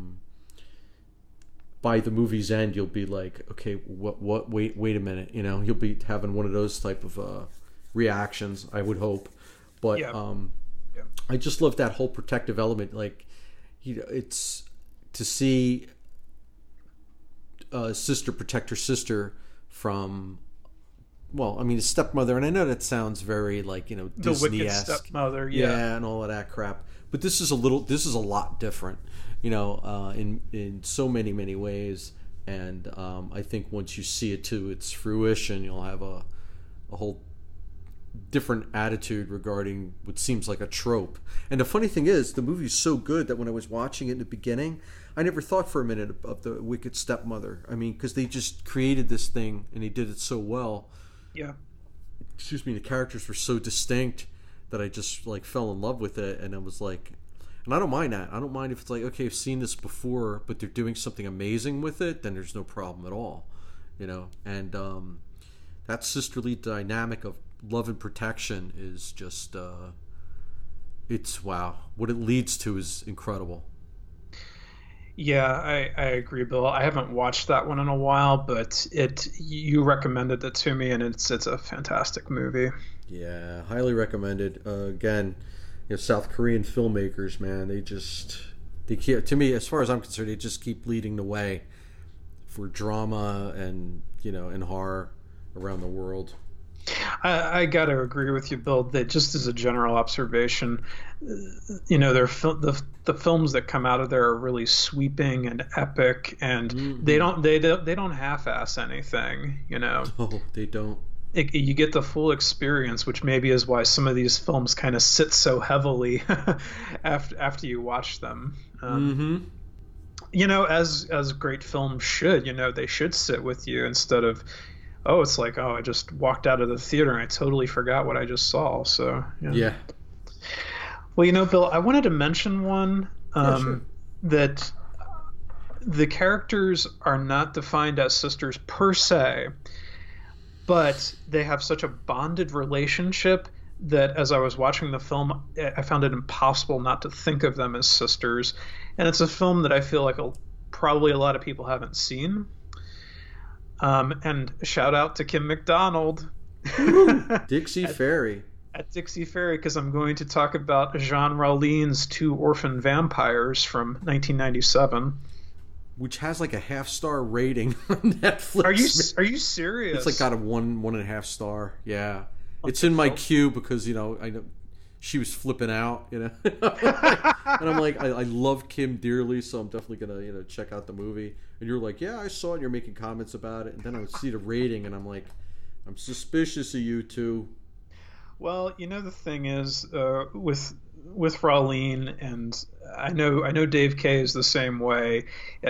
by the movie's end you'll be like, okay, what wait a minute, you'll be having one of those type of reactions, I would hope. But yeah. I just love that whole protective element. Like, it's to see a sister protect her sister from, well, I mean, a stepmother, and I know that sounds very like, Disney-esque. The wicked stepmother, yeah, and all of that crap. But this is a lot different, in so many ways. And I think once you see it to its fruition, you'll have a whole different attitude regarding what seems like a trope. And the funny thing is, the movie's so good that when I was watching it in the beginning, I never thought for a minute of the wicked stepmother. I mean, because they just created this thing and they did it so well. Yeah. Excuse me, the characters were so distinct that I just like fell in love with it. And I was like, and I don't mind that. I don't mind if it's like, okay, I've seen this before, but they're doing something amazing with it, then there's no problem at all. And that sisterly dynamic of love and protection is just it's wow. What it leads to is incredible. Yeah, I agree, Bill. I haven't watched that one in a while, but you recommended it to me, and it's a fantastic movie. Yeah, highly recommended. Again, South Korean filmmakers, man, they keep, to me, as far as I'm concerned, they just keep leading the way for drama and and horror around the world. I got to agree with you, Bill, that just as a general observation, the films that come out of there are really sweeping and epic, and Mm-hmm. they don't half-ass anything. No, they don't. You get the full experience, which maybe is why some of these films kind of sit so heavily after you watch them. As great films should. They should sit with you instead of, it's like, I just walked out of the theater and I totally forgot what I just saw. So, yeah. Well, Bill, I wanted to mention one Sure. that the characters are not defined as sisters per se, but they have such a bonded relationship that as I was watching the film, I found it impossible not to think of them as sisters. And it's a film that I feel like probably a lot of people haven't seen. And shout out to Kim McDonald. Dixie Ferry. At Dixie Ferry, because I'm going to talk about Jean Raulin's Two Orphan Vampires from 1997. Which has like a 0.5-star rating on Netflix. Are you serious? It's like got a 1.5 star. Yeah. It's in my queue because, I know she was flipping out, and I'm like, I love Kim dearly, so I'm definitely gonna, check out the movie. And you're like, yeah, I saw it, and you're making comments about it, and then I would see the rating, and I'm like, I'm suspicious of you two. Well, the thing is, with Raulin, and I know Dave Kay is the same way.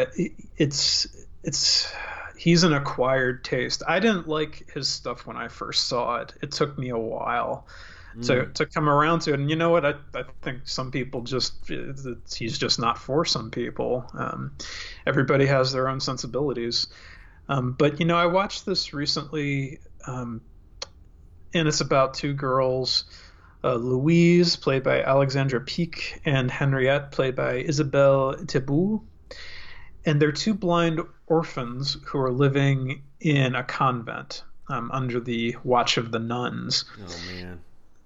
He's an acquired taste. I didn't like his stuff when I first saw it. It took me a while to come around to it. And you know what? I think some people he's just not for some people. Everybody has their own sensibilities. But I watched this recently, and it's about two girls, Louise, played by Alexandra Peake, and Henriette, played by Isabelle Thibault. And they're two blind orphans who are living in a convent. under the watch of the nuns. Oh man.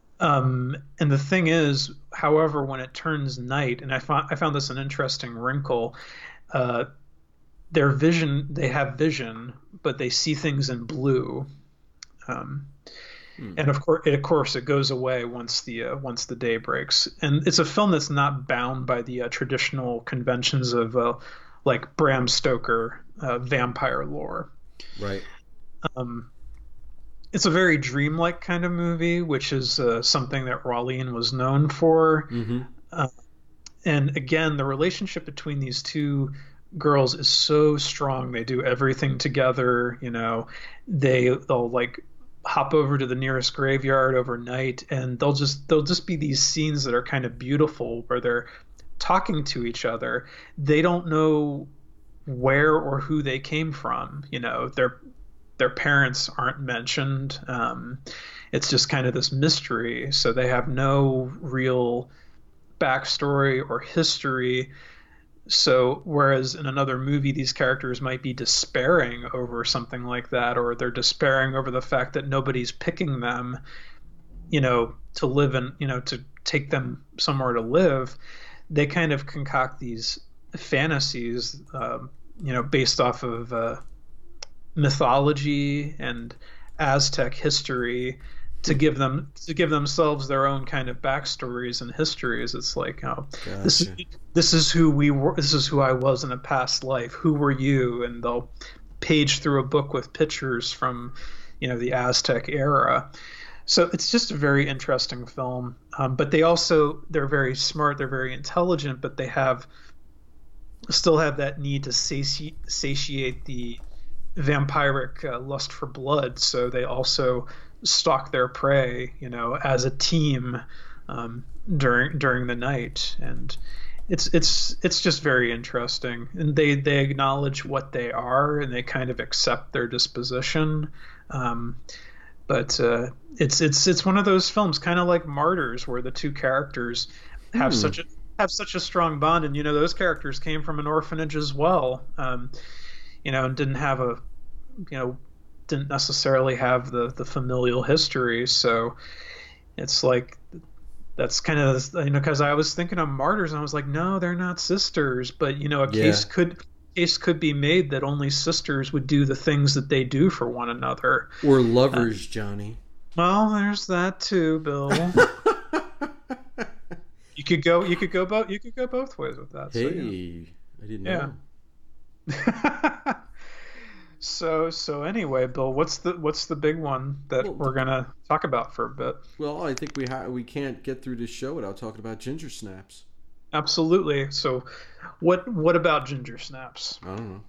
And the thing is, however, when it turns night, and I found this an interesting wrinkle. Uh, their vision, they have vision, but they see things in blue. Um, and of course, it goes away once the day breaks. And it's a film that's not bound by the traditional conventions of like Bram Stoker vampire lore. Right. Um, it's a very dreamlike kind of movie, which is something that Rawlene was known for. Mm-hmm. Uh, and again, the relationship between these two girls is so strong. They do everything together. They'll like hop over to the nearest graveyard overnight, and they'll just be these scenes that are kind of beautiful where they're talking to each other. They don't know where or who they came from. Their parents aren't mentioned. It's just kind of this mystery. So they have no real backstory or history. So whereas in another movie, these characters might be despairing over something like that, or they're despairing over the fact that nobody's picking them, to live in, to take them somewhere to live, they kind of concoct these fantasies, based off of mythology and Aztec history to give themselves their own kind of backstories and histories. It's like, oh, Gotcha. this is who we were. This is who I was in a past life. Who were you? And they'll page through a book with pictures from, the Aztec era. So it's just a very interesting film. But they're very smart. They're very intelligent, but they still have that need to satiate the vampiric lust for blood. So they also stalk their prey, as a team, during the night. And it's just very interesting. And they acknowledge what they are, and they kind of accept their disposition. But it's one of those films, kind of like Martyrs, where the two characters have such a strong bond. And those characters came from an orphanage as well. And didn't necessarily have the familial history. So it's like, that's kind of, because I was thinking of Martyrs and I was like, no, they're not sisters. But a case could be made that only sisters would do the things that they do for one another. Or lovers, Johnny. Well, there's that too, Bill. You could go both ways with that. Hey, I didn't know. Yeah. So anyway, Bill, what's the big one that we're gonna talk about for a bit? Well, I think we can't get through this show without talking about ginger snaps. Absolutely. So, what about ginger snaps? I don't know.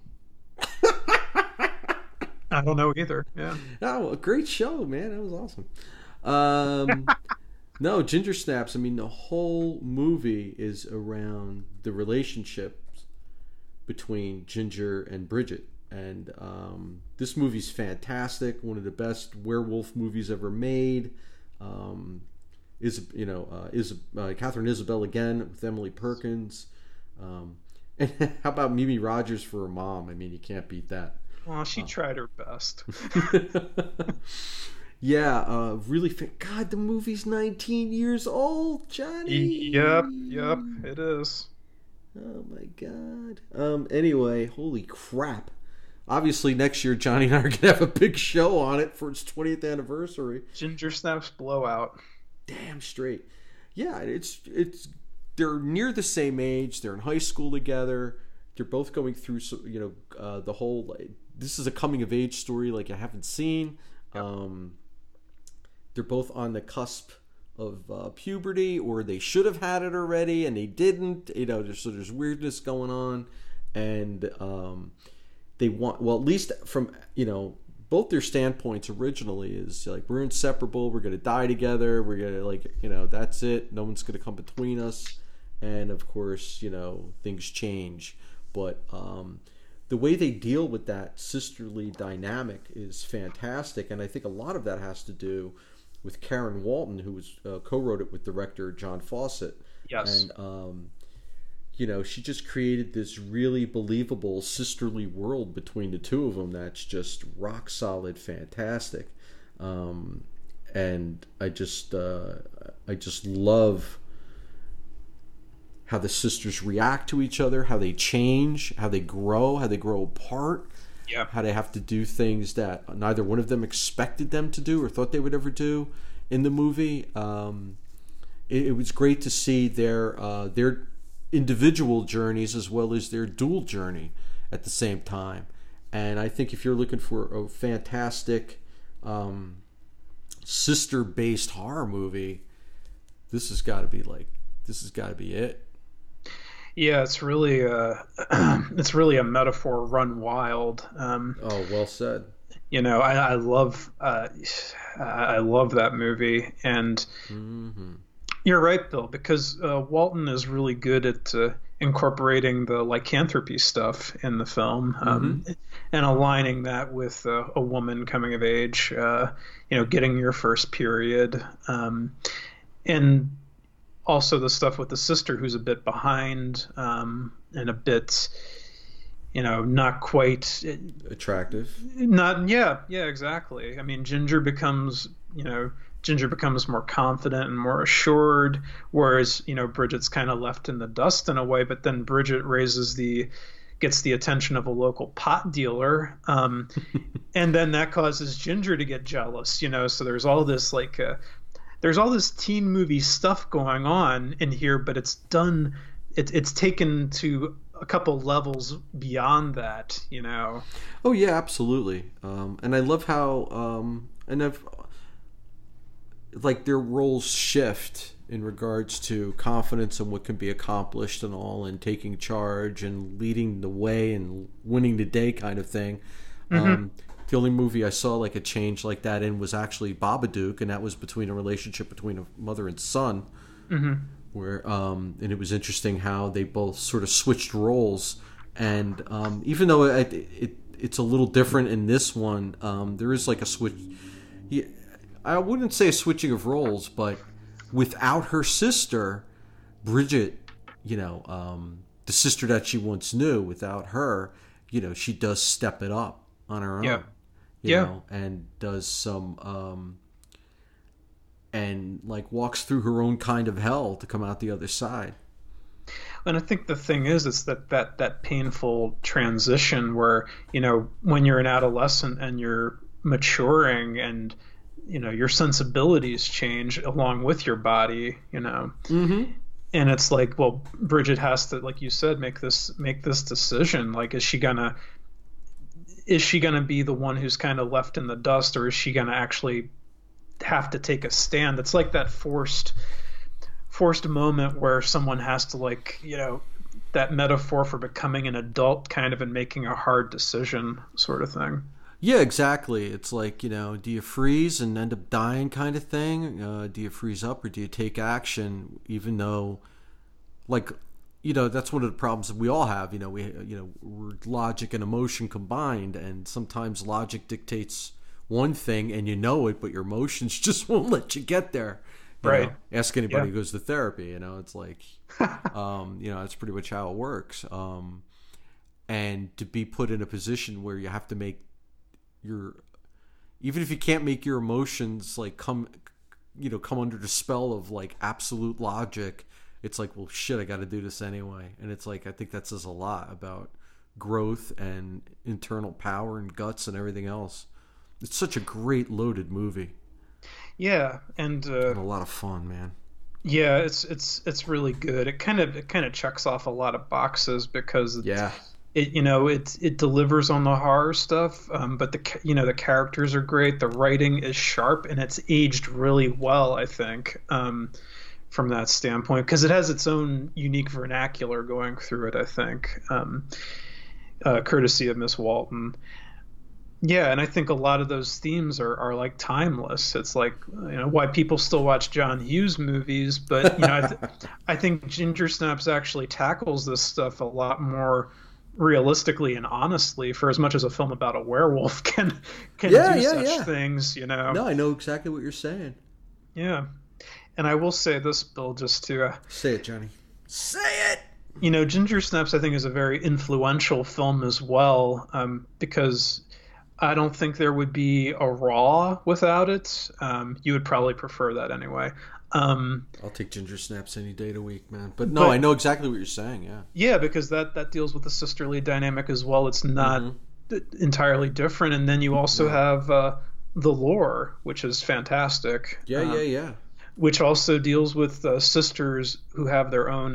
I don't know either. Yeah. Oh, a great show, man! That was awesome. No, ginger snaps. I mean, the whole movie is around the relationships between Ginger and Bridget. And this movie's fantastic. One of the best werewolf movies ever made. Is Catherine Isabelle again with Emily Perkins. And how about Mimi Rogers for a mom? I mean, you can't beat that. Well, she tried her best. Yeah, really. God, the movie's 19 years old, Johnny. Yep, it is. Oh my God. Anyway, holy crap. Obviously, next year, Johnny and I are going to have a big show on it for its 20th anniversary. Ginger Snaps Blowout. Damn straight. Yeah, it's they're near the same age. They're in high school together. They're both going through, the whole. This is a coming of age story like I haven't seen. Yep. They're both on the cusp of puberty, or they should have had it already and they didn't. There's weirdness going on, and they want, well, at least from both their standpoints originally is like, we're inseparable, we're gonna die together, we're gonna that's it, no one's gonna come between us. And of course, things change, but the way they deal with that sisterly dynamic is fantastic. And I think a lot of that has to do with Karen Walton, who was co-wrote it with director John Fawcett. Yes. And she just created this really believable sisterly world between the two of them that's just rock solid, fantastic. And I just love how the sisters react to each other, how they change, how they grow apart, Yeah. how they have to do things that neither one of them expected them to do or thought they would ever do in the movie. It was great to see their individual journeys as well as their dual journey at the same time. And I think if you're looking for a fantastic sister-based horror movie, this has got to be it. Yeah, it's really it's really a metaphor run wild. Oh, well said. I love that movie, and Mm-hmm. you're right, Bill, because Walton is really good at incorporating the lycanthropy stuff in the film, and aligning that with a woman coming of age, getting your first period, and also the stuff with the sister who's a bit behind, and a bit, not quite Attractive. yeah, exactly. I mean, Ginger becomes more confident and more assured, whereas Bridget's kind of left in the dust in a way. But then Bridget gets the attention of a local pot dealer, and then that causes Ginger to get jealous. So there's all this there's all this teen movie stuff going on in here, but it's done. It's taken to a couple levels beyond that. Oh yeah, absolutely. And I love how their roles shift in regards to confidence and what can be accomplished and all, and taking charge and leading the way and winning the day kind of thing. The only movie I saw like a change like that in was actually Babadook, and that was between a relationship between a mother and son, where and it was interesting how they both sort of switched roles, and even though it's a little different in this one, there is like a switch. Yeah, I wouldn't say a switching of roles, but without her sister, Bridget, the sister that she once knew, without her, she does step it up on her own. And does some and walks through her own kind of hell to come out the other side. And I think the thing is, it's that painful transition where, when you're an adolescent and you're maturing, and your sensibilities change along with your body, and it's like, well, Bridget has to, like you said, make this decision. Like, is she gonna be the one who's kind of left in the dust, or is she gonna actually have to take a stand? It's like that forced moment where someone has to, that metaphor for becoming an adult kind of, and making a hard decision sort of thing. Yeah, exactly. It's like, do you freeze and end up dying kind of thing? Do you freeze up, or do you take action, even though, that's one of the problems that we all have. We're logic and emotion combined, and sometimes logic dictates one thing and it, but your emotions just won't let you get there. Right. Ask anybody who goes to therapy. It's like, that's pretty much how it works. And to be put in a position where you have to make even if you can't make your emotions come under the spell of absolute logic, it's like, well, shit, I got to do this anyway. And it's like, I think that says a lot about growth and internal power and guts and everything else. It's such a great loaded movie. Yeah, and a lot of fun, man. Yeah, it's really good. It kind of checks off a lot of boxes because it delivers on the horror stuff, but the characters are great. The writing is sharp, and it's aged really well, I think, from that standpoint, because it has its own unique vernacular going through it, I think, courtesy of Miss Walton. Yeah, and I think a lot of those themes are timeless. It's why people still watch John Hughes movies, but I think Ginger Snaps actually tackles this stuff a lot more realistically and honestly, for as much as a film about a werewolf can do such things. No, I know exactly what you're saying. Yeah, and I will say this, Bill, just to say it, Johnny. Say it. Ginger Snaps, I think, is a very influential film as well, because I don't think there would be a Raw without it. You would probably prefer that anyway. I'll take Ginger Snaps any day of the week, man. But no, I But know exactly what you're saying. Yeah. yeah, because that deals with the sisterly dynamic as well. It's not Mm-hmm. entirely different, and then you also No. have the lore, which is fantastic. Yeah, yeah, yeah. Which also deals with sisters who have their own,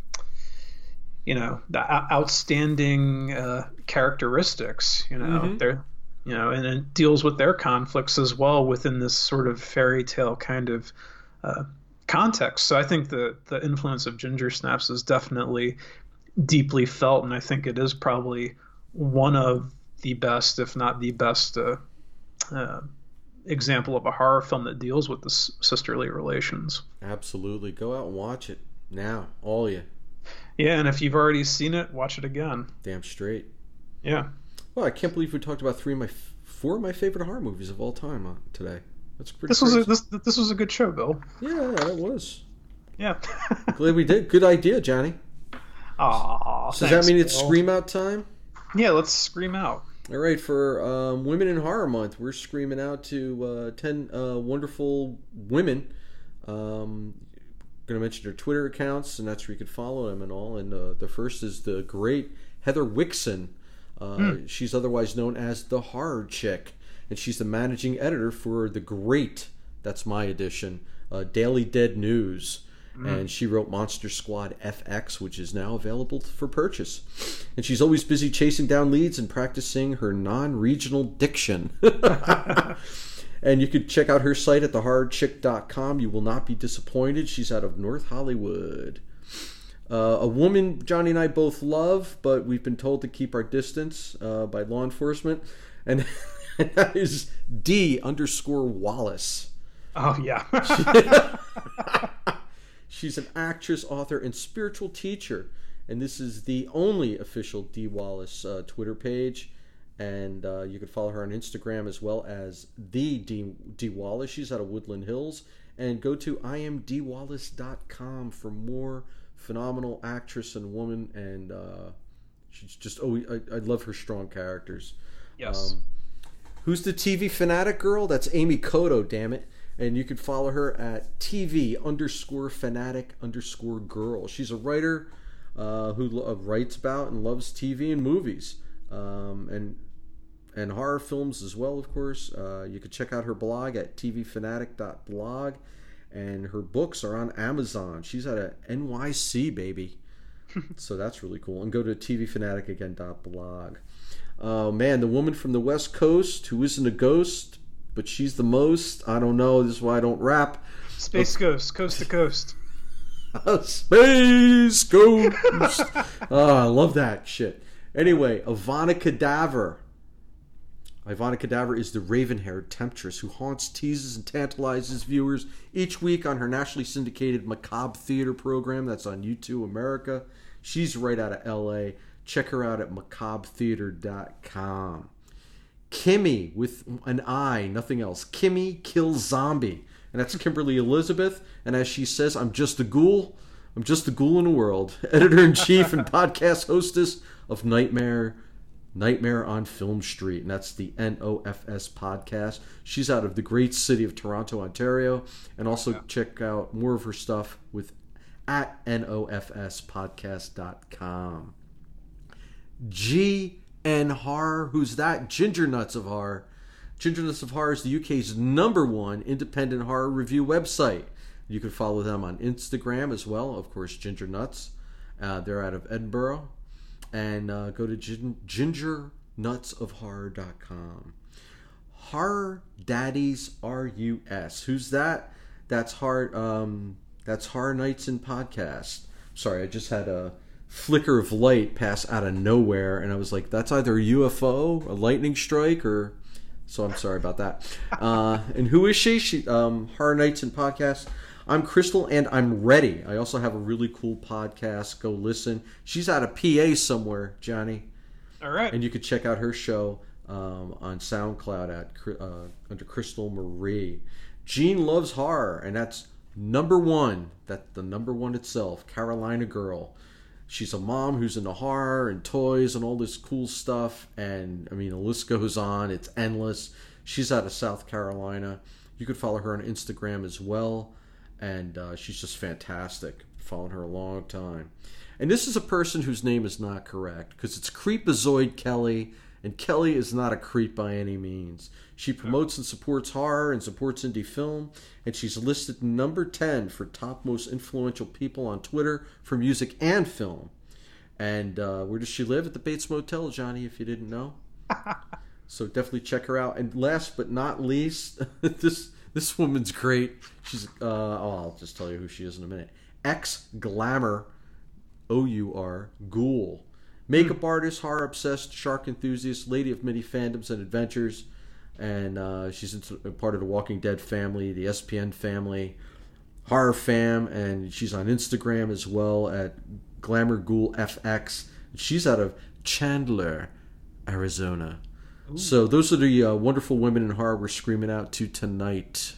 outstanding characteristics. Mm-hmm. They're, and it deals with their conflicts as well within this sort of fairy tale kind of uh, context. So I think the influence of Ginger Snaps is definitely deeply felt, and I think it is probably one of the best, if not the best, uh, example of a horror film that deals with the sisterly relations. Absolutely. Go out and watch it now, all you. Yeah, and if you've already seen it, watch it again. Damn straight. Yeah, Well, I can't believe we talked about four of my favorite horror movies of all time today. That's pretty this was a crazy. this was a good show, Bill. Yeah, that was. Yeah. Glad we did. Good idea, Johnny. Aw, So does that thanks, mean it's Bill. scream out time? Yeah, let's scream out. All right, for Women in Horror Month, we're screaming out to 10 wonderful women. Going to mention their Twitter accounts, and that's where you can follow them and all. And the first is the great Heather Wixon. She's otherwise known as the Horror Chick, and she's the managing editor for the great, that's my edition, Daily Dead News. And she wrote Monster Squad FX, which is now available for purchase. And she's always busy chasing down leads and practicing her non-regional diction. And you could check out her site at thehorrorchick.com. You will not be disappointed. She's out of North Hollywood. A woman Johnny and I both love, but we've been told to keep our distance by law enforcement. And that is D_Wallace. Oh yeah. She's an actress, author, and spiritual teacher. And this is the only official D. Wallace Twitter page. And you can follow her on Instagram as well as the D. Wallace. She's out of Woodland Hills. And go to imdwallace.com for more phenomenal actress and woman. And she's just always, I love her strong characters. Yes. Who's the TV fanatic girl? That's Amy Cotto, damn it. And you can follow her at TV_fanatic_girl. She's a writer who writes about and loves TV and movies, and horror films as well, of course. You can check out her blog at tvfanatic.blog, and her books are on Amazon. She's out of NYC, baby. So that's really cool. And go to tvfanaticagain.blog. Oh man, the woman from the West Coast who isn't a ghost, but she's the most. I don't know. This is why I don't rap. Space Ghost, coast to coast. Space Ghost. Oh, I love that shit. Anyway, Ivana Cadaver. Ivana Cadaver is the raven-haired temptress who haunts, teases, and tantalizes viewers each week on her nationally syndicated Macabre Theater program that's on YouTube America. She's right out of LA. Check her out at macabretheater.com. Kimmy, with an I, nothing else. Kimmy Kills Zombie. And that's Kimberly Elizabeth. And as she says, I'm just a ghoul. I'm just a ghoul in the world. Editor-in-chief and podcast hostess of Nightmare on Film Street. And that's the NOFS podcast. She's out of the great city of Toronto, Ontario. And also check out more of her stuff at nofspodcast.com. GN Horror. Who's that? Ginger Nuts of Horror. Ginger Nuts of Horror is the UK's #1 independent horror review website. You can follow them on Instagram as well. Of course, Ginger Nuts. They're out of Edinburgh. And go to gingernutsofhorror.com. Horror Daddies RUS. Who's that? That's Horror Nights in Podcast. Sorry, I just had a flicker of light pass out of nowhere, and I was like, that's either a UFO, a lightning strike, or... So I'm sorry about that. And who is she? Horror Nights in Podcast. I'm Crystal, and I'm ready. I also have a really cool podcast. Go listen. She's out of PA somewhere, Johnny. All right. And you could check out her show on SoundCloud under Crystal Marie. Jean Loves Horror, and that's #1. That's the #1 itself. Carolina Girl. She's a mom who's into horror and toys and all this cool stuff. And I mean, the list goes on. It's endless. She's out of South Carolina. You could follow her on Instagram as well. And she's just fantastic. Following her a long time. And this is a person whose name is not correct because it's Creepazoid Kelly. And Kelly is not a creep by any means. She promotes and supports horror and supports indie film. And she's listed number 10 for top most influential people on Twitter for music and film. And where does she live? At the Bates Motel, Johnny, if you didn't know. So definitely check her out. And last but not least, this woman's great. She's, I'll just tell you who she is in a minute. X-Glamour, O-U-R, Ghoul. Makeup artist, horror obsessed, shark enthusiast, lady of many fandoms and adventures, and she's part of the Walking Dead family, the SPN family, horror fam, and she's on Instagram as well at Glamour Ghoul FX. She's out of Chandler, Arizona. Ooh. So those are the wonderful women in horror we're screaming out to tonight.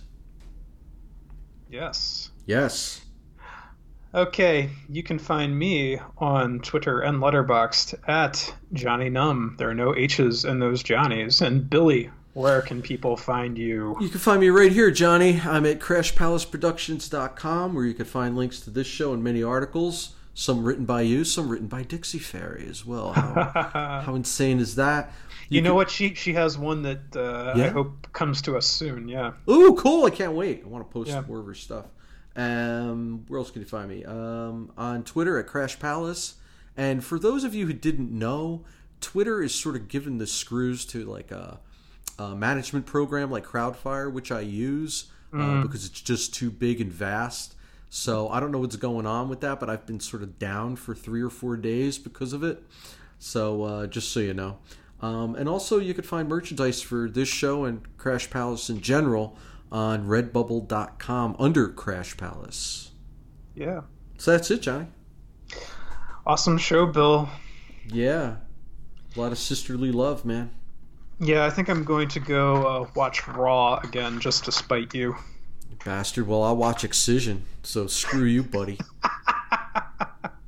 Yes. Yes. Okay, you can find me on Twitter and Letterboxd at Johnny Numb. There are no H's in those Johnnies. And Billy, where can people find you? You can find me right here, Johnny. I'm at CrashPalaceProductions.com, where you can find links to this show and many articles. Some written by you, some written by Dixie Fairy as well. How insane is that? You know what? She has one that I hope comes to us soon. Yeah. Ooh, cool! I can't wait. I want to post more of her stuff. Where else can you find me? On Twitter at Crash Palace. And for those of you who didn't know, Twitter is sort of given the screws to like a management program like Crowdfire, which I use because it's just too big and vast. So I don't know what's going on with that, but I've been sort of down for 3 or 4 days because of it. So just so you know. And also you could find merchandise for this show and Crash Palace in general on redbubble.com under Crash Palace. Yeah. So that's it, Johnny. Awesome show, Bill. Yeah. A lot of sisterly love, man. Yeah, I think I'm going to go watch Raw again just to spite you. You bastard. Well, I'll watch Excision, so screw you, buddy.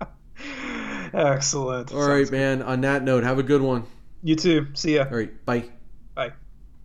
Excellent. All right, man. On that note, have a good one. You too. See ya. All right. Bye.